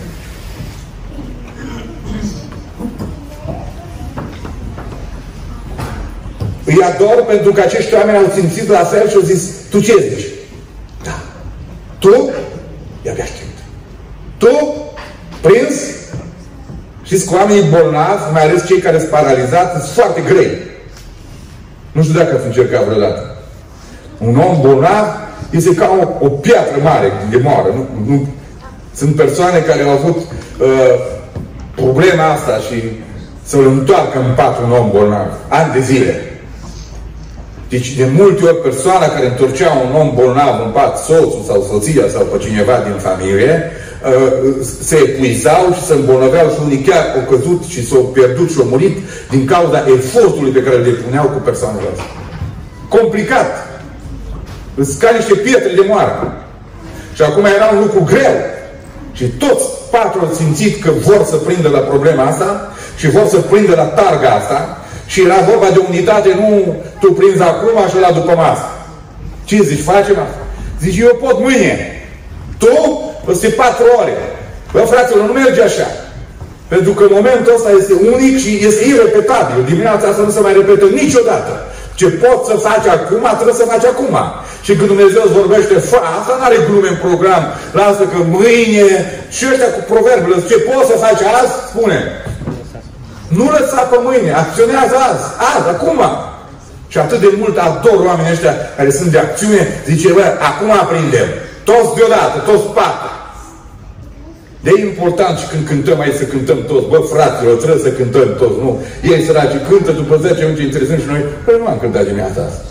Îi ador pentru că acești oameni au simțit la fel și au zis, tu ce zici? Da. Tu? I-abia aștept. Tu? Prins? Știți că oamenii bolnavi, mai ales cei care sunt paralizați, sunt foarte grei. Nu știu dacă ați încercat vreodată. Un om bolnav este ca o, o piatră mare de moară. Nu, nu. Sunt persoane care au avut uh, problema asta și să-l întoarcă în pat un om bolnav. Ani de zile. Deci de multe ori persoana care întorcea un om bolnav în pat, soțul sau soția sau pe cineva din familie, uh, se epuizau și se îmbolnăveau și unii chiar au căzut și s-au pierdut și au murit din cauza efortului pe care îl depuneau cu persoanele astea. Complicat. Îți ca niște pietre de moară. Și acum era un lucru greu. Și toți patru au simțit că vor să prindă la problema asta și vor să prindă la targa asta. Și era vorba de unitate, nu tu prinzi acum și la după masă. Ce zici? Facem asta? Zici, eu pot mâine. Tu? Peste patru ore. Bă, fraților, nu merge așa. Pentru că momentul ăsta este unic și este irepetabil. Dimineața asta nu se mai repetă niciodată. Ce poți să faci acum, trebuie să faci acum. Și când Dumnezeu îți vorbește, fă, asta nu are glume în program. Lasă că mâine, și ăștia cu proverbele, ce poți să faci azi, spune. Nu lăsa pe mâine, acționează azi, azi, acum. Și atât de mult ador oamenii ăștia care sunt de acțiune, zice, bă, acum aprindem. Toți deodată, toți patru. De important și când cântăm aici să cântăm toți. Bă, fraților, trebuie să cântăm toți, nu? Ei săraci cântă, după zece minute interesant și noi, păi nu am cântat dimineața asta.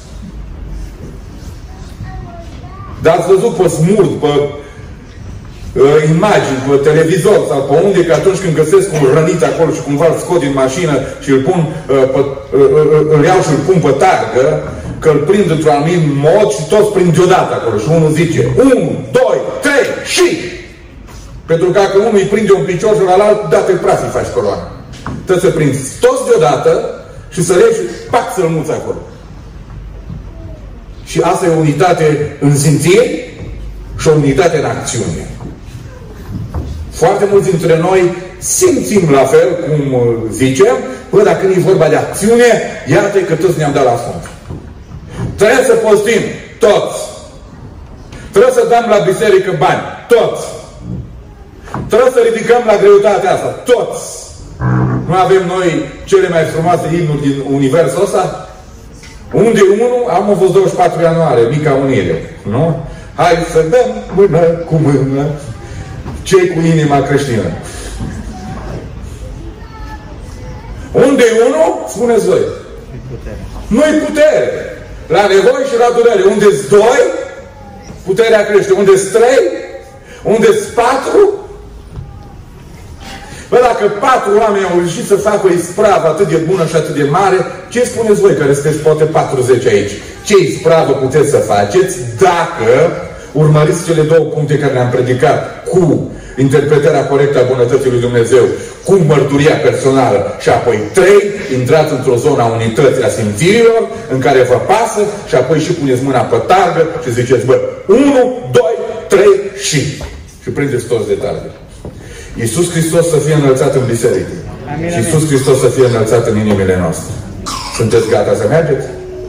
Dar ați văzut pe smurt, pe uh, imagini, pe televizor sau pe unde, că atunci când găsesc un rănit acolo și cumva îl scot din mașină și îl pun, uh, pe, uh, uh, îl iau și îl pun pe targă, că îl prind într-un anumit mod și toți prind deodată acolo. Și unul zice, unu, doi, trei și... Pentru că dacă unul îi prinde un picior și la alt, dată-i praf îi faci coloană. Trebuie să prinzi toți deodată și să legi, pac, să-l muți acolo. Și asta e o unitate în simțiri și o unitate în acțiune. Foarte mulți dintre noi simțim la fel, cum zicem, până dacă când e vorba de acțiune, iată că toți ne-am dat la fund. Trebuie să postim, toți. Trebuie să dăm la biserică bani, toți. Trebuie să ridicăm la greutatea asta, toți. Nu avem noi cele mai frumoase imnuri din universul ăsta? Unde unul? Am fost douăzeci și patru ianuarie, Mica Unire, nu? Hai să dăm mână cu mână cei cu inima creștină. Unde unul? Spuneți voi. Nu-i putere. La nevoi și la durere. Unde-s doi? Puterea crește. Unde-s trei? Unde-s patru? Bă, dacă patru oameni au reușit să facă o ispravă atât de bună și atât de mare, ce spuneți voi care sunteți poate patruzeci aici? Ce ispravă puteți să faceți dacă urmăriți cele două puncte care le-am predicat cu interpretarea corectă a bunătății lui Dumnezeu, cu mărturia personală și apoi trei, intrați într-o zonă a unității a simțirilor în care vă pasă și apoi și puneți mâna pe targă și ziceți, bă, unu, doi, trei și și prindeți toți detalii. Iisus Hristos să fie înălțat în biserică. Amin, și Iisus Hristos să fie înălțat în inimile noastre. Să Sunteți gata să mergeți?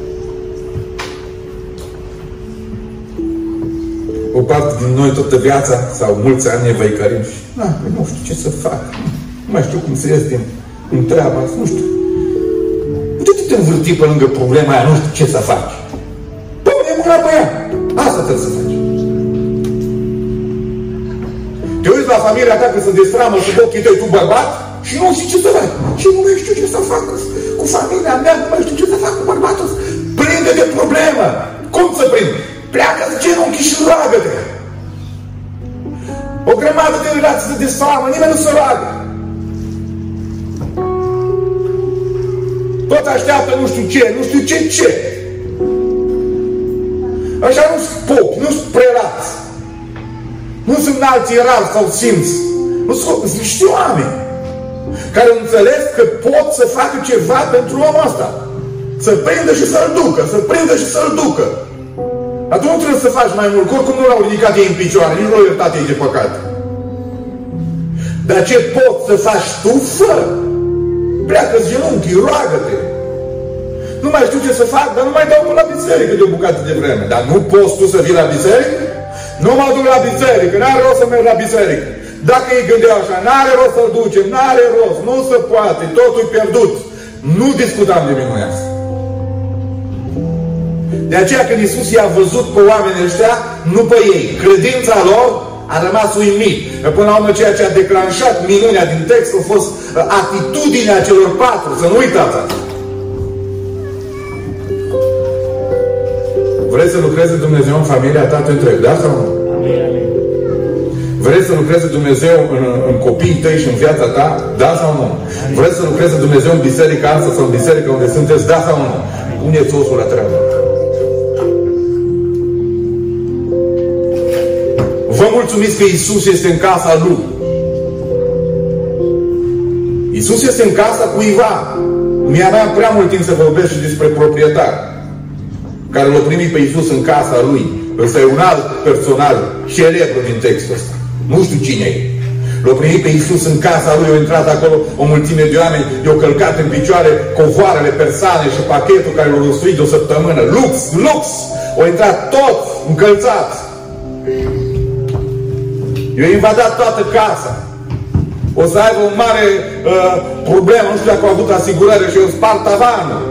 O parte din noi toată viața, sau mulți ani, ne văicărim și na, nu știu ce să fac. Nu mai știu cum să ies din, din treaba asta, nu știu. De ce te învârti pe lângă problema aia, nu știu ce să faci? Pune mâna pe ea! Asta trebuie să faci. Te uiți la familia ta că se destramă sub ochii tăi, tu bărbat, și nu știi ce să faci. Și nu mai știu ce să fac cu, cu familia mea, nu mai știu ce să fac cu bărbatul. Prinde de problemă! Cum să prind? Pleacă de genunchi și roagă-te! O grămadă de relații se desfamă, nimeni nu se roagă. Tot așteaptă nu știu ce, nu știu ce, ce. Așa nu sunt popi, nu sunt prelați. Nu sunt alții ierarhi sau simți. Nu sunt, sunt niște oameni care au înțeles că pot să facă ceva pentru omul ăsta. Să prindă și să-l ducă, să prindă și să-l ducă. Atunci nu trebuie să faci mai mult, că oricum nu l-au ridicat ei în picioare, nici nu l-au iertat ei de păcat. Dar ce poți să faci tu, fă! Pleacă-ți genunchii, roagă-te! Nu mai știu ce să fac, dar nu mai dau până la biserică de o bucată de vreme. Dar nu poți tu să vii la biserică? Nu mă duc la biserică, n-are rost să merg la biserică. Dacă ei gândeau așa, n-are rost să-l ducem, n-are rost, nu se poate, totul e pierdut. Nu discutam de minunea asta. De aceea când Iisus i-a văzut pe oamenii ăștia, nu pe ei, credința lor a rămas uimit. Până la urmă, ceea ce a declanșat minunea din text a fost atitudinea celor patru, să nu uitați asta. Vrei să lucreze Dumnezeu în familia ta, te întreb, da sau nu? Vrei să lucreze Dumnezeu în, în copiii tăi și în viața ta, da sau nu? Vrei să lucreze Dumnezeu în biserica asta sau în biserica unde sunteți, da sau nu? Puneți osul la treabă. Vă mulțumiți că Iisus este în casa Lui. Iisus este în casa cuiva. Mi-a dat prea mult timp să vorbesc și despre proprietar care l-a primit pe Iisus în casa Lui. Ăsta e un alt personaj celebru din textul ăsta. Nu știu cine e. L-a primit pe Iisus în casa Lui, au intrat acolo o mulțime de oameni, i-au călcat în picioare covoarele persane și pachetul care l-a răstuit de o săptămână. Lux, lux! Au intrat toți încălțați. I-au invadat toată casa. O să aibă o mare uh, problemă, nu știu dacă au avut asigurare și au spart tavanul.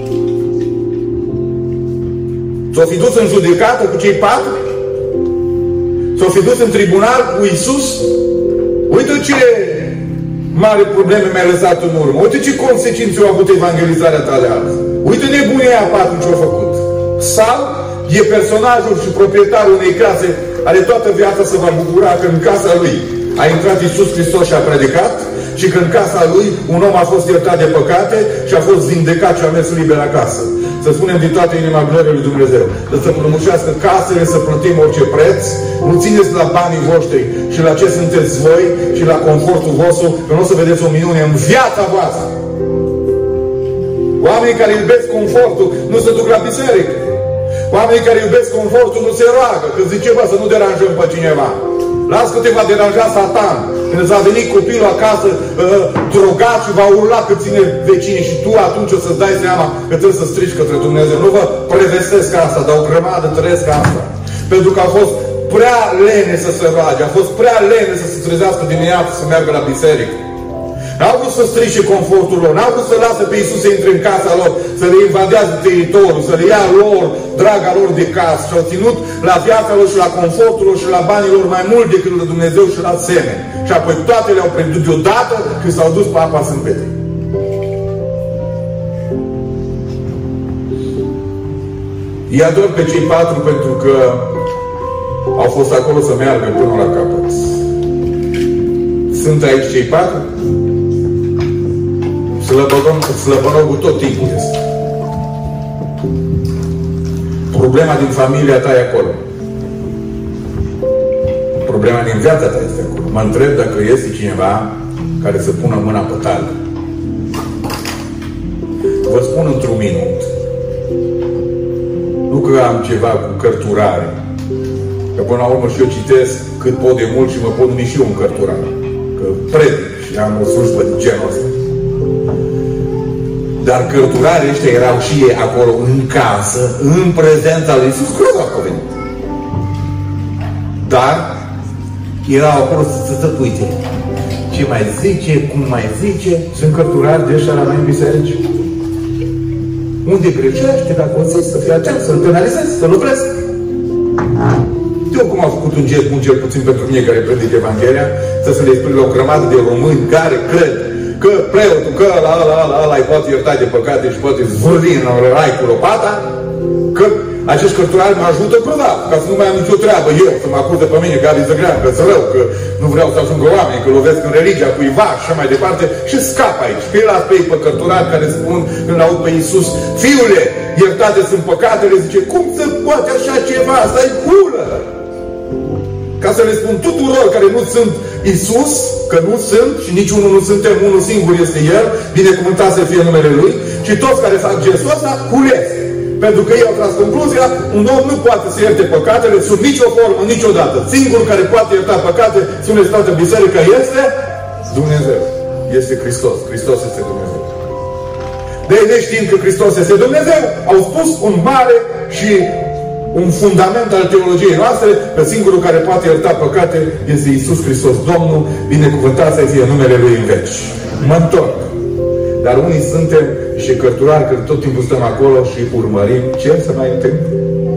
S-au fi dus în judecată cu cei patru? S-au fi dus în tribunal cu Iisus? Uite ce mare probleme mi-ai lăsat în urmă. Uite ce consecințe au avut evangelizarea ta de azi. Uite nebunia aia patru ce-au făcut. Sau e personajul și proprietarul unei case, are toată viața să va bucura că în casa lui a intrat Iisus Hristos și a predicat și că în casa lui un om a fost iertat de păcate și a fost vindecat și a mers liber acasă. Să spunem din toată inima gloriei lui Dumnezeu. Să plămușească casele, să plătim orice preț. Nu țineți la banii voștri și la ce sunteți voi și la confortul vostru, că nu o să vedeți o minune în viața voastră. Oamenii care iubesc confortul nu se duc la biserică. Oamenii care iubesc confortul nu se roagă. Că zice, bă, să nu deranjăm pe cineva. Las că te va deranja Satan. Când îți va veni copilul acasă uh, drogat și va urla că ține vecinii și tu atunci o să-ți dai seama că trebuie să strici către Dumnezeu. Nu vă prevestesc asta, dar o grămadă trăiesc asta. Pentru că a fost prea lene să se roage, a fost prea lene să se trezească dimineața să meargă la biserică. N-au vrut să strice confortul lor, n-au vrut să lasă pe Iisus să intre în casa lor, să le invadează teritoriul, să le ia lor, draga lor de casă. Și au ținut la viața lor și la confortul lor și la banii lor mai mult decât la Dumnezeu și la semeni. Și apoi toate le-au pierdut deodată când s-au dus pe apa sâmbetei. Îi ador pe cei patru pentru că au fost acolo să meargă până la capăt. Sunt aici cei patru? Slăbănogul tot timpul este. Problema din familia ta e acolo. Problema din viața ta este acolo. Mă întreb dacă este cineva care să pună mâna pe tale. Vă spun într-un minut. Nu că am ceva cu cărturare. Că până la urmă și eu citesc cât pot de mult și mă pot numi și eu în cărturare. Că predic și am o slujbă de genul ăsta. Dar cărturarii ăștia erau și ei acolo în casă, în prezența lui Iisus, grozav că venit. Dar erau acolo să se uite. Ce mai zice, cum mai zice, sunt cărturari de ăștia la noi în biserici. Unde greșește, dacă o zici, să fii atent, să-l penalizezi, să-l opresc. Eu cum am făcut un gest bun, cel puțin pentru mine care predic Evanghelia, să se le explic la o grămadă de români care cred că preotul, că ăla, ăla, ăla, ăla îi poate ierta de păcate și poate zvârli în rai cu lopata, că acești cărturari mă ajută grozav, ca să nu mai am nicio treabă eu, să mă acuză pe mine, Gabi Zăgrean, că sunt rău, că nu vreau să ajungă oameni, că lovesc în religia cuiva și așa mai departe, și scap aici. Că el pe ei pe cărturari care spun, când aud pe Iisus, fiule, iertate sunt păcatele, zice, cum se poate așa ceva, să-i gură? Ca să le spun tuturor care nu sunt Iisus, că nu sunt și niciunul nu suntem, unul singur este El, binecuvântat să fie numele Lui, și toți care fac gestul ăsta, cules. Pentru că ei au tras concluzia, un om nu poate să ierte păcatele sub nicio formă, niciodată. Singurul care poate ierta păcate, spuneți toată biserica, este Dumnezeu. Este Hristos. Hristos este Dumnezeu. De ei, neștiind că Hristos este Dumnezeu, au spus un mare și un fundament al teologiei noastre, că singurul care poate ierta păcate este Iisus Hristos, Domnul, binecuvântat să fie numele Lui în veci. Mă întorc. Dar unii suntem și cărturari, că tot timpul stăm acolo și urmărim ce să mai întâmplă.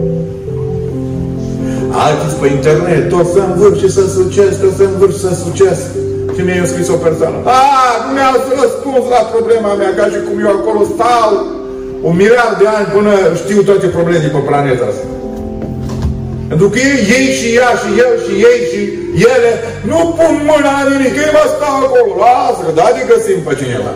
Alții pe internet, tot să învârși și să succes, tot să învârși și să succes. Și mi-a scris o persoană. A, nu mi-a răspuns la problema mea, ca și cum eu acolo stau un miliard de ani până știu toate problemele de pe planeta asta. Pentru că ei, ei și ea și el și ei și ele nu pun mâna la nimic, ei mă stau acolo, lasă, da, de găsim pe cineva.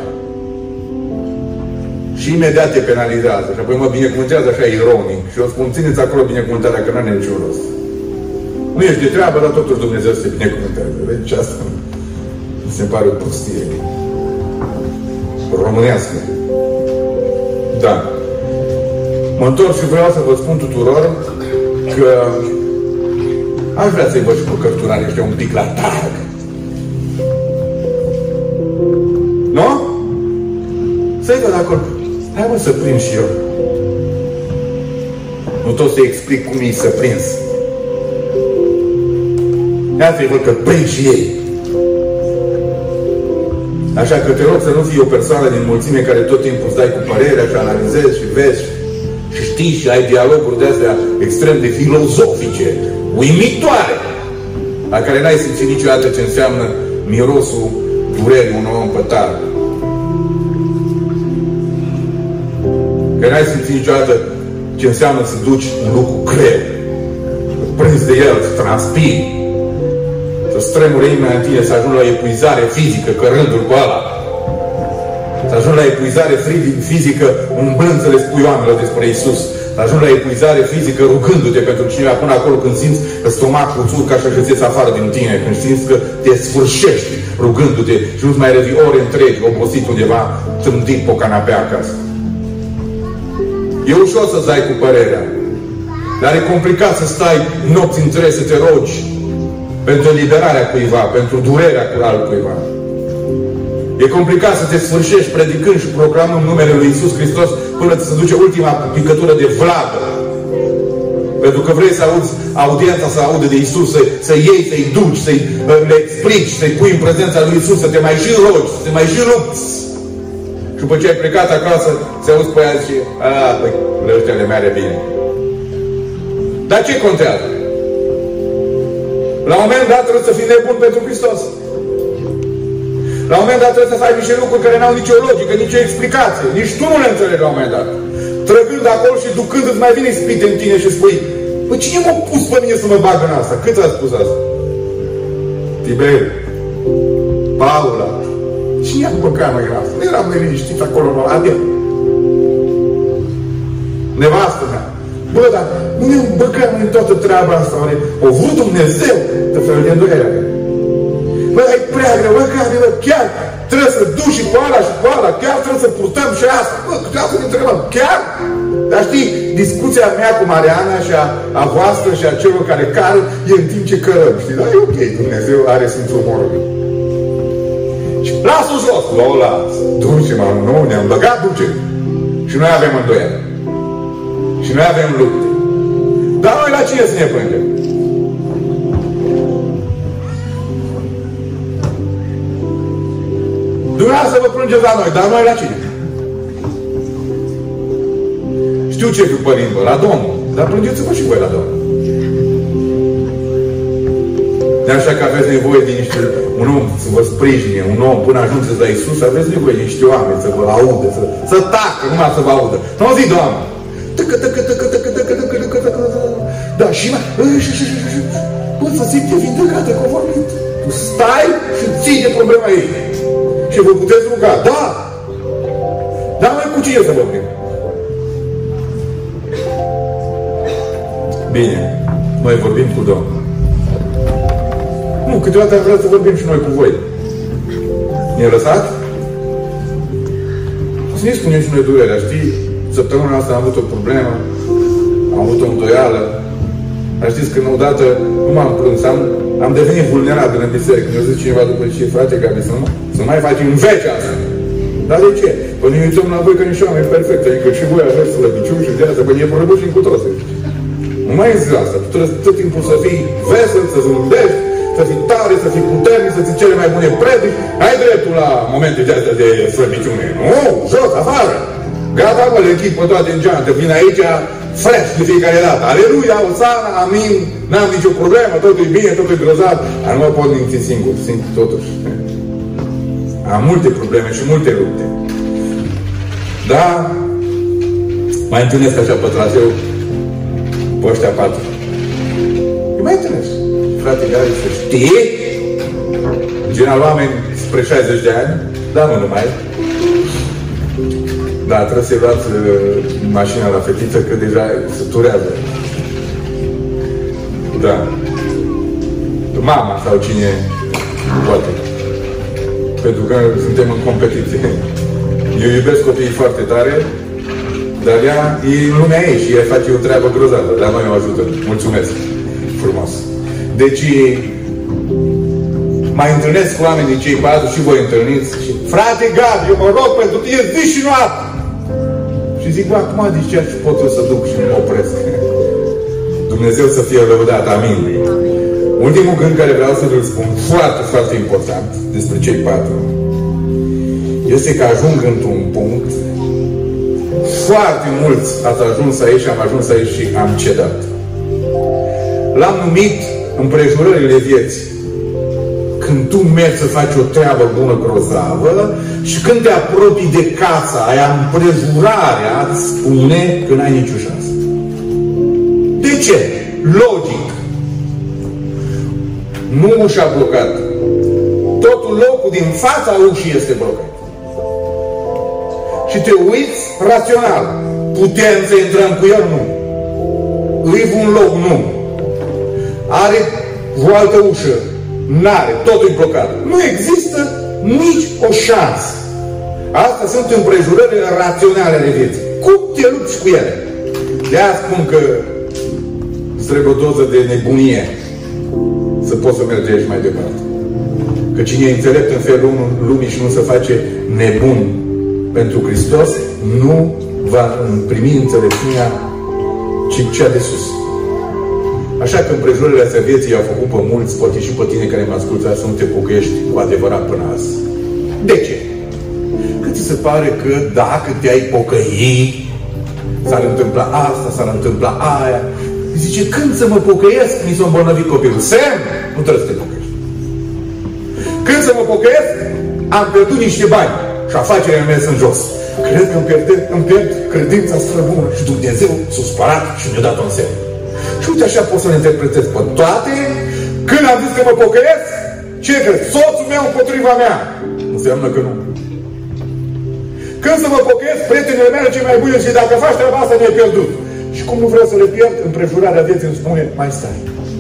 Și imediat te penalizează. Și apoi mă binecuvântează așa ironic. Și eu spun, țineți acolo binecuvântarea, că n-are niciun rost. Nu ești de treabă, dar totuși Dumnezeu se binecuvântează. Vezi? Și asta mi se pare o prostie românească. Da. Mă întorc și vreau să vă spun tuturor că aș vrea să-i văd și pe cărturarii ăștia un pic la targ. Nu? Să-i văd acolo. Hai mă să prind și eu. Nu tot să explic cum ei să prins. Ia să-i văd că prind și ei. Așa că te rog să nu fii o persoană din mulțime care tot timpul îți dai cu părerea și analizezi și vezi și știi și ai dialoguri de-astea extrem de filozofice, uimitoare, la care n-ai simțit niciodată ce înseamnă mirosul durerii unui om pătar. Că n-ai simțit niciodată ce înseamnă să duci un lucru greu, să prinzi de el, să transpiri, să stremure inima în tine, să ajungi la epuizare fizică, cărându-l pe ăla. Să ajungi la epuizare fizică, umblând să le spui oamenilor despre Iisus. Să ajungi la epuizare fizică, rugându-te pentru cineva, până acolo când simți că stomacul țurcă așa și îți afară din tine, când simți că te sfârșești rugându-te și nu-ți mai revii ore întregi, obosit undeva, trântit pe o canapea acasă. E ușor să-ți dai cu părerea, dar e complicat să stai nopți întregi să te rogi pentru eliberarea cuiva, pentru durerea cu altcuiva. E complicat să te sfârșești predicând și proclamând numele lui Iisus Hristos până ți se duce ultima picătură de vlagă. Pentru că vrei să auzi audiența să audă de Iisus, să, să iei, să-i duci, să-i le explici, să-i pui în prezența lui Iisus, să te mai și rogi, să te mai și lupți. Și după ce ai plecat acasă, se auzi pe aia și a, păi, le ăștia le mere bine. Dar ce contează? La un moment dat trebuie să fii nebun pentru Hristos. La un moment dat trebuie să faci niște lucruri care n-au nicio logică, nicio explicație. Nici tu nu le înțelegi la un moment dat. Trăgând acolo și ducând îți mai vine spite în tine și spui, păi cine m-a pus pe mine să mă bag în asta? Cât a spus asta? Tiberiu, Paula, cine a băgat mai în asta? Nu eram neliniștit acolo, nu, adică. Nevastă mea. Bă, dar nu ne-am băgat în toată treaba asta, oare? O vrut Dumnezeu de felul de îndoirea. Bă, e prea greu, bă, bă, chiar trebuie să duci și pe ala și pe ala, chiar trebuie să purtăm și asta. Bă, chiar să ne întrebăm, chiar? Dar știi, discuția mea cu Mariana și a, a voastră și a celor care car e în timp ce cărăm, știi? Dar e ok, Dumnezeu are simțul umorului. Și lasă-o jos! O las! Duce-mă, nu, ne-am băgat, duce! Și noi avem îndoială. Și noi avem lupte. Dar noi la cine să ne plângem? Dumneavoastră vă plângeți la noi, dar noi la cine? Știu ce fiu părinte, la Domnul. Dar plângeți-vă și voi la Domnul. De așa că aveți nevoie de niște, un om să vă sprijine, un om până ajungeți la Iisus, aveți nevoie de niște oameni să vă audă, să, să tacă, numai să vă audă. Nu zi, Doamne! Tăcă, tăcă, tăcă, tăcă, tăcă, tăcă, tăcă, tăcă, tăcă. Da, și mai... Bă, să simte vindecată conformit. Tu stai și ții de problema ei. Și vă puteți ruga. Da! Dar noi cu cine să vorbim? Bine, noi vorbim cu Domnul. Nu, câteodată vreau să vorbim și noi cu voi. Ne-a lăsat? Să ne spunem și noi durerea, știi? Săptămâna asta am avut o problemă, am avut o îndoială. Dar știți că odată nu m-am plâns, am, am devenit vulnerabil în biserică. Mi-a zis cineva după ce, frate, Gabi, să nu, să nu mai facem în vece asta. Dar de ce? Păi ne uităm la voi că nici oameni perfecte, adică și voi aveți slăbiciuni și de asta, păi e vorbești cu toți. Nu mai e zis asta. Tu trebuie tot timpul să fii vesel, să zâmbești, să fii tare, să fii puternic, să ții cele mai bune predici. Ai dreptul la momente de astea de slăbiciune. Nu, jos, afară. Gata, mă, le închid pe toate în geantă. Vin aici fresh de fiecare dată. Aleluia, osana, amin, n-am nicio problemă, totul e bine, totul e grozav. Dar nu mă pot minți singur, singur, totuși. Am multe probleme și multe lupte. Da, mai întâlnesc așa pe traseu pe ăștia patru. Eu mai întâlnesc. Frate, care să știe, general oameni spre șaizeci de ani, dar nu numai. Da, trebuie să-i luați uh, mașina la fetiță, că deja se turează. Da. Mama sau cine poate. Pentru că suntem în competiție. Eu iubesc copiii foarte tare, dar ea e în lumea ei și ea face o treabă grozavă. Dar noi o ajută. Mulțumesc. Frumos. Deci, mai întâlnesc cu oamenii cei patru și voi întâlniți și, frate Gabi, eu mă rog pentru tine zi și noapte. Și zic, bă, acum de ce pot eu să duc și mă opresc? Dumnezeu să fie lăudat, amin. Ultimul gând care vreau să vă spun, foarte, foarte important, despre cei patru, este că ajung într-un punct, foarte mulți ați ajuns aici și am ajuns aici și am cedat. L-am numit împrejurările vieții. Când tu mergi să faci o treabă bună, grozavă, și când te apropii de casa aia, împrejurarea îți spune că n-ai nicio șansă. De ce? Logic. Nu ușa blocată. Totul locul din fața ușii este blocat. Și te uiți rațional. Putem să intrăm cu el? Nu. Îi un loc? Nu. Are o altă ușă? N-are. Totul e blocat. Nu există nici o șansă. Astea sunt împrejurările raționale ale vieții. Cum te lupți cu ele? De-aia spun că îți trebuie o doză de nebunie să poți să mergi aici mai departe. Că cine e înțelept în felul lumii și nu se face nebun pentru Hristos, nu va primi înțelepciunea ci cea de sus. Așa că împrejurările astea vieții au făcut pe mulți, poate și pe tine care mă ascultă, să nu te pocăiești cu adevărat până azi. De ce? Că ți se pare că dacă te-ai pocăi, s-ar întâmpla asta, s-ar întâmpla aia. Zice, când să mă pocăiesc, mi s-a îmbolnăvit copilul? Semn! Nu trebuie să te pocăiești. Când să mă pocăiesc, am pierdut niște bani și afacerile mele sunt jos. Cred că îmi pierd, îmi pierd credința străbună. Și Dumnezeu s-a supărat și mi-a dat un semn. Și uite așa pot să le interpretez pe toate. Când am zis că mă pocăiesc, ce crezi? Soțul meu împotriva mea. Înseamnă că nu. Când să mă pocăiesc, prietenele mele cei mai bune și dacă faci treaba asta, ne-ai pierdut. Și cum nu vreau să le pierd, împrejurarea vieții îmi spune, mai stai.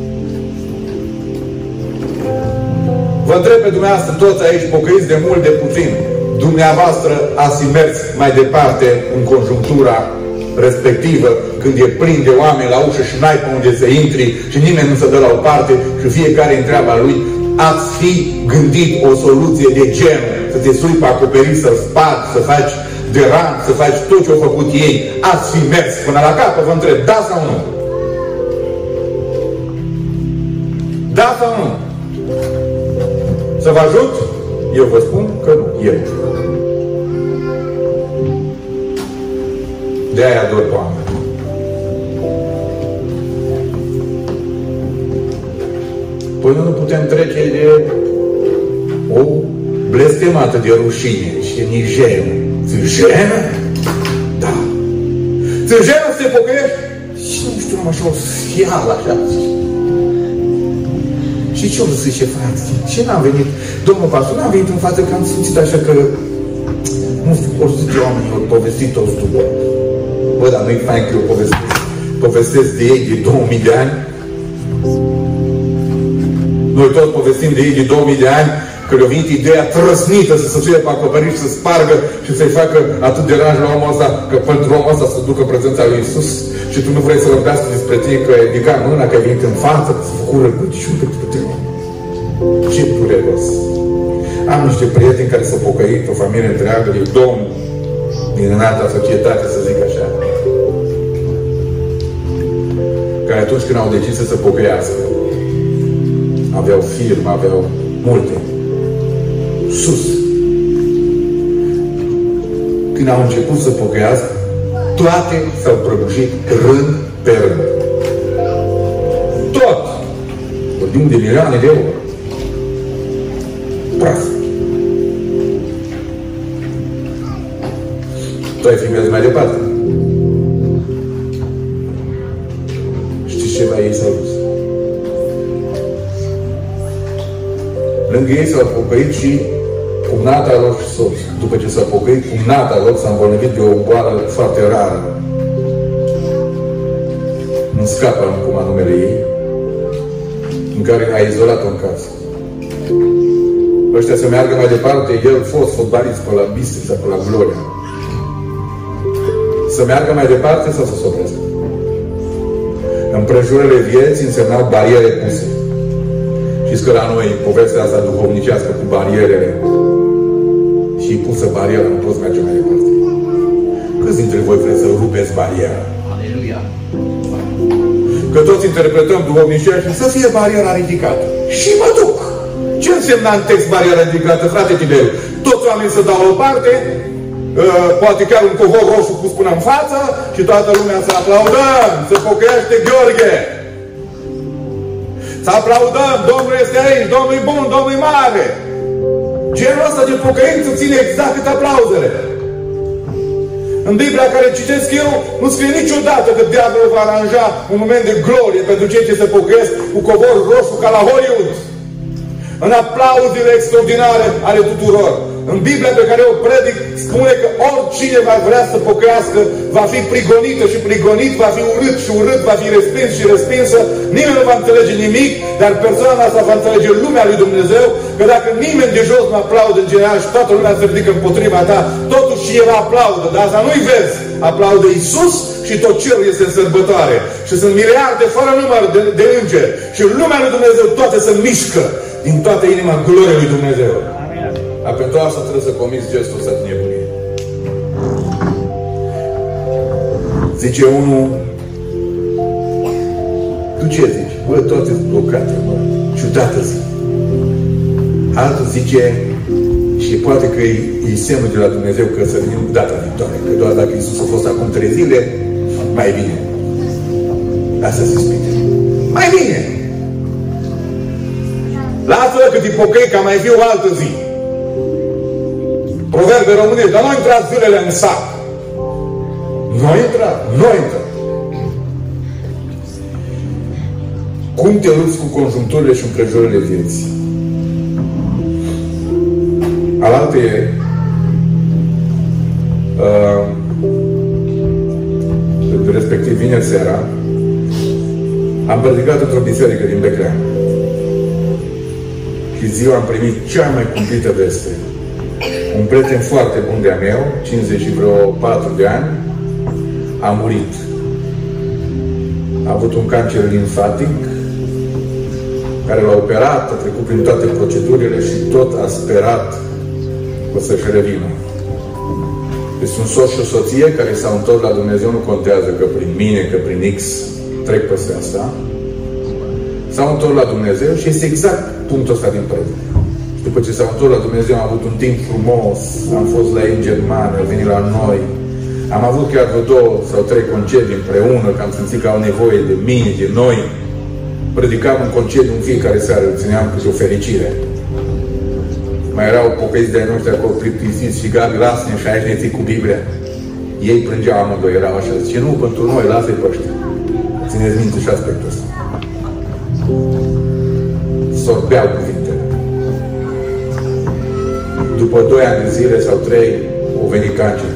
Vă întreb pe dumneavoastră, toți aici, pocăiți de mult, de puțin, dumneavoastră ați mers mai departe în conjunctura respectivă, când e plin de oameni la ușă și n-ai pe unde să intri și nimeni nu se dă la o parte și fiecare în treaba lui, ați fi gândit o soluție de genul, să te sui pe acoperiș, să spargi, să faci deran, să faci tot ce au făcut ei, ați fi mers până la capăt, vă întreb, da sau nu? Da sau nu? Să vă ajut? Eu vă spun că nu, eu. De-aia ador pe oameni. Până nu putem trece de o blestemată de rușine și de nijenă. Țârjenă? Da. Țârjenă se pocăiește? Și nu știu, numai așa o sfială așa. Și ce-o zice, frate? Și n-am venit, domnul pastor, n-am venit în față că am simțit așa că, nu știu, o să zice oamenii, au povestit toți după. Bă, dar nu-i fain că eu povestesc, povestesc de ei de două mii de ani. Noi toți povestim de ei de două mii de ani, că le-a venit ideea trăsnită să se suie pe acoperiș, să spargă și să-i facă atât de ranj la omul ăsta, că pentru omul ăsta să ducă prezența lui Iisus. Și tu nu vrei să vorbească despre tine că ai ridicat mâna, că ai venit în față, că să făcură gândiciuni pentru tine. Ce dureros! Am niște prieteni care s-au pocăit, o familie întreagă, de domn, din înalta societate, să zic așa. Care atunci când au decis să se pocăiască, aveau firmă, aveau multe. Sus. Când au început să pocăiască, toate s-au prăbușit rând pe rând. Tot! Vorbim de milioane de euro. Praf. Tu ai fi mers mai departe. Știți ceva ei s-au dus? Lângă ei s-au pocăit și cumnata lor și soț. După ce s-a pocăit, cumnata lor s-a îmbolnăvit de o boală foarte rară. Nu scapă acum numele ei, în care a izolat-o în casă. Ăștia să meargă mai departe, el fost fotbalist pe la Bistrița, pe la Gloria. Să meargă mai departe sau să se oprească? Împrejurările vieții însemnau bariere puse. Știți că la noi povestea asta duhovnicească cu barierele și pusă bariera, nu poți merge mai departe. Câți dintre voi vreți să rupeți bariera? Aleluia! Că toți interpretăm duhovnicească să fie bariera ridicată. Și mă duc! Ce însemna în text bariera ridicată, frate Tiberiu? Toți oamenii să dau o parte, uh, poate chiar un covor roșu pus până în față și toată lumea să aplaudăm, să pocăiește Gheorghe. Să aplaudăm, Domnul este aici, Domnul e bun, Domnul e mare. Genul ăsta de pocăință ține exact cât aplauzele. În Biblia care citesc eu, nu scrie niciodată că diavolul va aranja un moment de glorie pentru cei ce se pocăiesc cu covor roșu ca la Hollywood. În aplauzile extraordinare ale tuturor. În Biblia pe care o predic spune că oricine va vrea să pocăiască va fi prigonită și prigonit, va fi urât și urât, va fi respins și respinsă. Nimeni nu va înțelege nimic, dar persoana asta va înțelege lumea lui Dumnezeu, că dacă nimeni de jos nu aplaudă în general și toată lumea se ridică împotriva ta, totuși el aplaudă, dar asta nu-i vezi. Aplaudă Iisus și tot cerul este în sărbătoare. Și sunt miliarde fără număr de, de îngeri. Și lumea lui Dumnezeu toate se mișcă din toată inima gloriei lui Dumnezeu. Dar pentru asta trebuie să comiți gestul ăsta de nebunie. Zice unul, tu ce zici? Bă, toate sunt blocate, bă, ciudată zi. Altul zice, și poate că e, e semnul de la Dumnezeu că să venim data viitoare, că doar dacă Iisus a fost acum trei zile, mai bine. Asta se spune. Mai bine! Lasă-l că te pocăi, ca mai fi o altă zi. Proverbe românești, dar nu intrați zilele în sac. Nu intra, nu intra. Cum te lupți cu conjuncturile și împrejurările vieții? Alaltă e uh, respectiv vineri seara am predicat într-o biserică din Beclean. Și ziua am primit cea mai cumplită veste. Un prieten foarte bun de-a meu, cincizeci și patru de ani, a murit. A avut un cancer limfatic care l-a operat, a trecut prin toate procedurile și tot a sperat că o să-și revină. Deci un soț și o soție care s-au întors la Dumnezeu, nu contează că prin mine, că prin X trec peste asta, s-au întors la Dumnezeu și este exact punctul ăsta din predică. După ce s-au întors la Dumnezeu, am avut un timp frumos, am fost la ei în Germania, au venit la noi, am avut chiar vreo două sau trei concedii împreună, că am simțit că au nevoie de mine, de noi. Predicam în concediu în fiecare seară, îl țineam cu o fericire. Mai erau pocăiți de-ai noștri acolo plictisiți și Gabi, lasă-ne și aici ne ții cu Biblia. Ei plângeau amândoi, erau așa, zice, nu, pentru noi, lasă-i pe ăștia. Țineți minte și aspectul ăsta. Sorbeau cuvintele. După doi ani de zile sau trei, au venit cancer.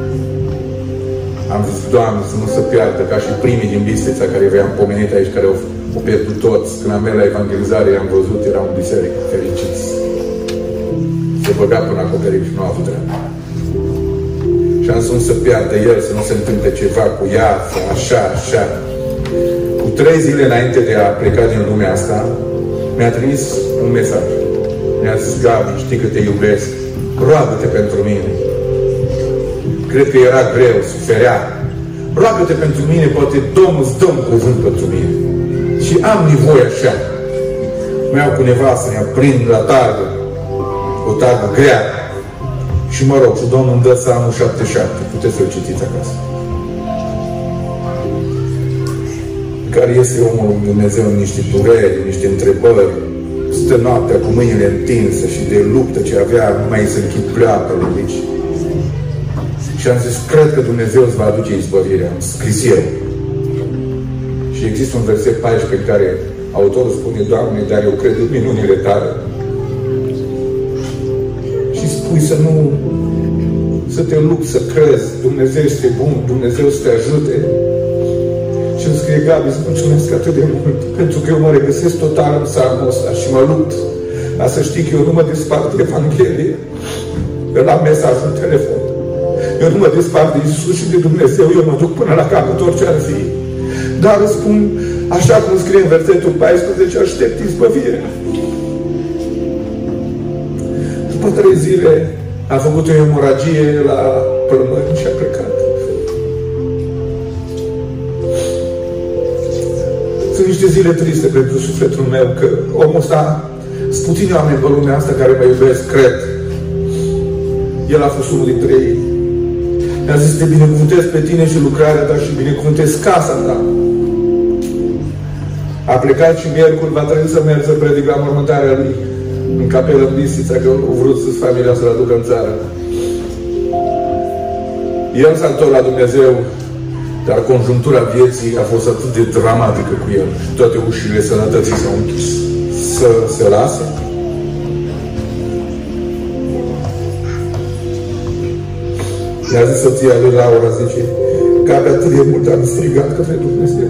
Am zis, Doamne, să nu se piardă, ca și primii din Bistrița care i-am pomenit aici, care au, au pierdut toți. Când am mers la evangelizare, i-am văzut, erau în biserică, fericiți. Se băga până acoperiș și nu a avut treabă. Și am zis, nu se piardă el, să nu se întâmple ceva cu ea, așa, așa. Cu trei zile înainte de a pleca din lumea asta, mi-a trimis un mesaj. Mi-a zis, Gabi, știi că te iubesc, roagă-te pentru mine. Cred că era greu, suferea. Roagă-te pentru mine, poate Domnul îți dă un cuvânt pentru mine. Și am nevoie așa. Mă iau cu nevastă, ne prind la targă, o targă grea. Și mă rog, și Domnul îmi dă Psalmul șaptezeci și șapte. Puteți să-l citiți acasă. Care este omul lui Dumnezeu în niște dureri, în niște întrebări. Stă noaptea cu mâinile întinse și de luptă ce avea, nu mai să închid pleoapele. Deci. Și am zis, cred că Dumnezeu îți va aduce izbăvirea. Am scris eu. Și există un verset paisprezece în care autorul spune, Doamne, dar eu cred în minunile tale. Și spui să nu, să te lupți, să crezi. Dumnezeu este bun, Dumnezeu să te ajute. Și îmi scrie, Gabi, îți mulțumesc atât de mult, pentru că eu mă regăsesc total în psalmul ăsta și mă lupt. Dar să știi că eu nu mă despart de Evanghelie. Eu am mesaj în telefon. Eu nu mă despart de Iisus și de Dumnezeu, eu mă duc până la capăt orice ar fi. Dar îți spun, așa cum scrie în versetul paisprezece, aștept izbăvire. După trei zile a făcut o hemoragie la plămâni și a plecat. Sunt niște zile triste pentru sufletul meu, că omul ăsta, sunt puțini oameni pe lumea asta care mă iubesc, cred. El a fost unul dintre ei. Mi-a zis, te binecuvântez pe tine și lucrarea ta și binecuvântez casa ta. A plecat și miercuri va trebui să merg să predic la mormântarea lui în capelă în Bistrița, că au vrut să-ți familia să-l aducă în țară. El s-a întors la Dumnezeu, dar conjunctura vieții a fost atât de dramatică cu el. Toate ușile sănătății s-au închis. Să se lasă. I-a zis soția lui Laura, zice, că abia atât de mult am strigat către Dumnezeu.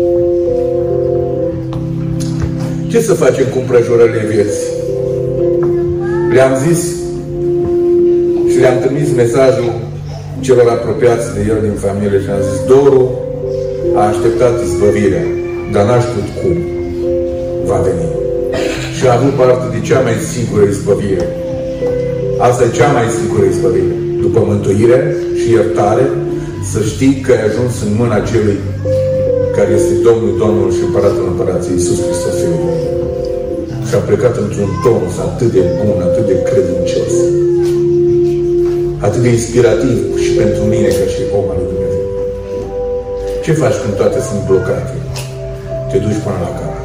Ce să facem cu împrejurările vieții? Le-am zis și le-am trimis mesajul celor apropiați de el din familie și am zis, Doru a așteptat izbăvirea, dar n-a știut cum va veni. Și a avut parte de cea mai sigură izbăvire. Asta e cea mai sigură izbăvire. După mântuire și iertare, să știi că ai ajuns în mâna celui care este Domnul, Domnul și Împăratul Împărației, Iisus Hristos, Fiul Lui. Și a plecat într-un tonus atât de bun, atât de credincios, atât de inspirativ și pentru mine ca și om al lui Dumnezeu. Ce faci când toate sunt blocate? Te duci până la capăt.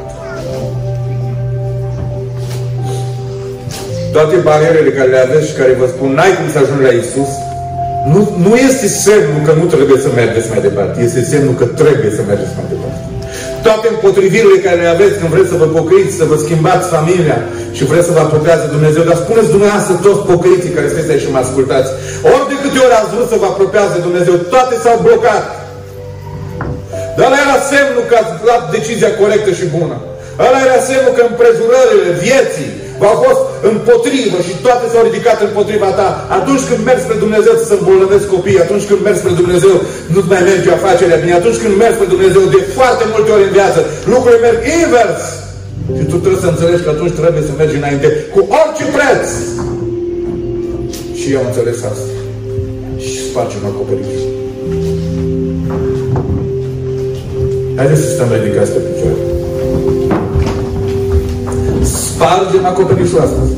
Toate barierele care le aveți și care vă spun, n-ai cum să ajungi la Iisus, nu, nu este semnul că nu trebuie să mergeți mai departe. Este semnul că trebuie să mergeți mai departe. Toate împotrivirile care le aveți când vreți să vă pocăiți, să vă schimbați familia și vreți să vă apropiați de Dumnezeu, dar spuneți dumneavoastră toți pocăiții care sunteți aici și mă ascultați, ori de câte ori ați vrut să vă apropiați de Dumnezeu, toate s-au blocat. Dar ăla era semnul că ați luat decizia corectă și bună. Ăla era semnul că împrejurările vieții v-au fost împotrivă și toate s-au ridicat împotriva ta. Atunci când mergi spre Dumnezeu să se îmbolnăvesc copiii, atunci când mergi spre Dumnezeu nu-ți mai merge afacerea bine, atunci când mergi spre Dumnezeu de foarte multe ori în viață, lucrurile merg invers. Și tu trebuie să înțelegi că atunci trebuie să mergi înainte cu orice preț. Și eu am înțeles asta. Și spargem acoperiș. Haideți să stăm ridicați pe picioare. Spargem acoperișul astăzi.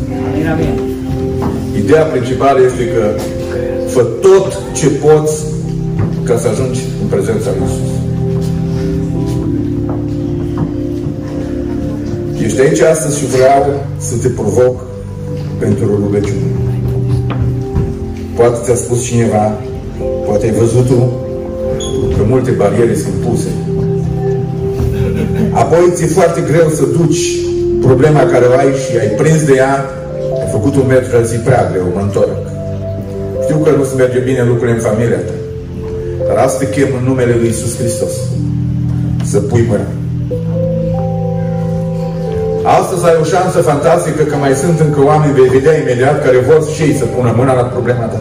Ideea principală este că fă tot ce poți ca să ajungi în prezența lui Iisus. Ești aici astăzi și vreau să te provoc pentru o rugăciune. Poate ți-a spus cineva, poate ai văzut tu, că multe bariere sunt puse. Apoi ți-e foarte greu să duci problema care o ai și ai prins de ea, ai făcut un metru, dar zi prea greu, mă întorc. Știu că nu-ți merge bine lucrurile în familia ta, dar asta te chem în numele lui Iisus Hristos. Să pui mâna. Astăzi ai o șansă fantastică că mai sunt încă oameni, vei vedea imediat, care vor și ei să pună mâna la problema ta.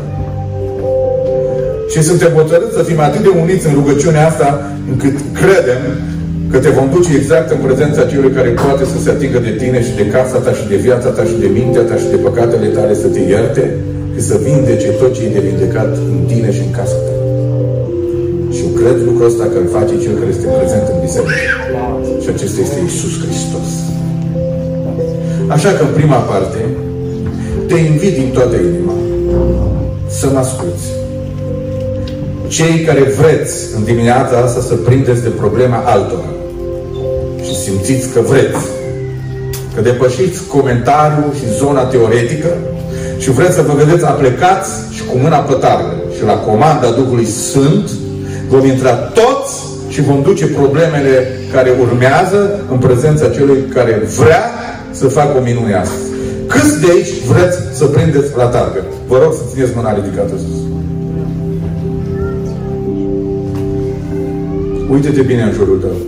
Și suntem hotărâți să fim atât de uniți în rugăciunea asta, încât credem că te vom duce exact în prezența celui care poate să se atingă de tine și de casa ta și de viața ta și de mintea ta și de păcatele tale, să te ierte și să vindece tot ce e de vindecat în tine și în casa ta. Și eu cred lucrul ăsta că îl face Cel care este prezent în biserică. Și acesta este Iisus Hristos. Așa că în prima parte te invit din toată inima să mă asculți. Cei care vreți în dimineața asta să prindeți de problema altora și simțiți că vreți, că depășiți comentariul și zona teoretică și vreți să vă vedeți aplecați și cu mâna pe targă și la comanda Duhului Sfânt vom intra toți și vom duce problemele care urmează în prezența celui care vrea să facă o minune astăzi. Câți de aici vreți să prindeți la targă? Vă rog să țineți mâna ridicată sus. Uite-te bine în jurul tău.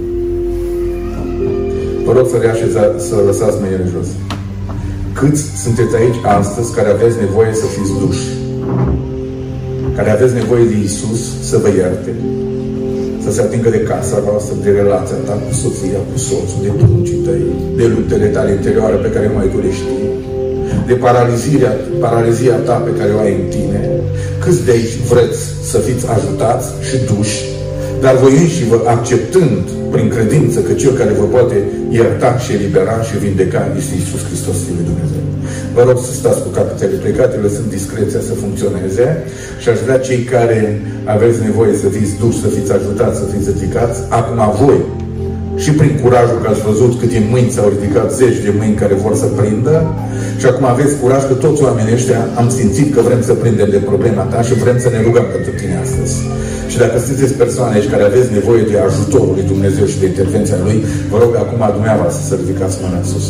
Vă rog să reașeza, să lăsați mâinile jos. Câți sunteți aici astăzi care aveți nevoie să fiți duși? Care aveți nevoie de Iisus să vă ierte? Să se atingă de casa voastră, de relația ta cu soția, cu soțul, de pruncii tăi, de luptele tale interioare pe care numai tu le știi, de paralizia, paralizia ta pe care o ai în tine. Câți de aici vreți să fiți ajutați și duși, dar voi înși vă acceptând prin credință că Cel care vă poate ierta și elibera și vindeca este Iisus Hristos, Fiul lui Dumnezeu. Vă rog să stați cu capetele plecate, lăsând discreția să funcționeze și aș vrea cei care aveți nevoie să fiți duși, să fiți ajutați, să fiți ridicați, acum voi, și prin curajul că ați văzut câte mâini s-au ridicat, zeci de mâini care vor să prindă, și acum aveți curaj că toți oamenii ăștia am simțit că vrem să prindem de problema ta și vrem să ne rugăm pentru tine astăzi. Și dacă sunteți persoane aici care aveți nevoie de ajutorul lui Dumnezeu și de intervenția Lui, vă rog acum dumneavoastră să ridicați mâna sus.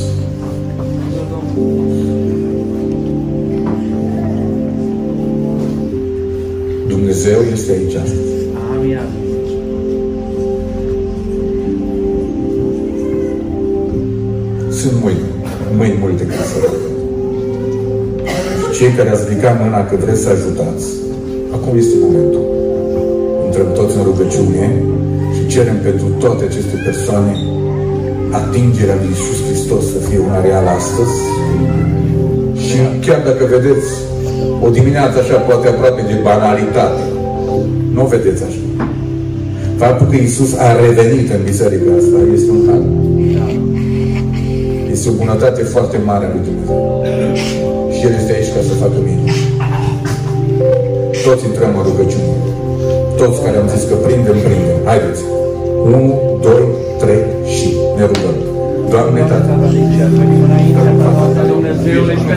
Dumnezeu este aici astăzi. Amin. Sunt mâini, mâini multe ca să rog. Cei care ați ridicat mâna că vreți să ajutați, acum este momentul. Intrăm toți în rugăciune și cerem pentru toate aceste persoane atingerea lui Iisus Hristos să fie una reală astăzi. Și chiar dacă vedeți o dimineață așa poate aproape de banalitate, nu o vedeți așa. Faptul că Iisus a revenit în biserica asta este un har. Este o bunătate foarte mare a lui Dumnezeu. Și El este aici ca să facă minuni. Toți intrăm în rugăciune. Toți care am zis că prindem, prindem. Haideți! unu, doi, trei și ne rugăm. Doamne, Tată!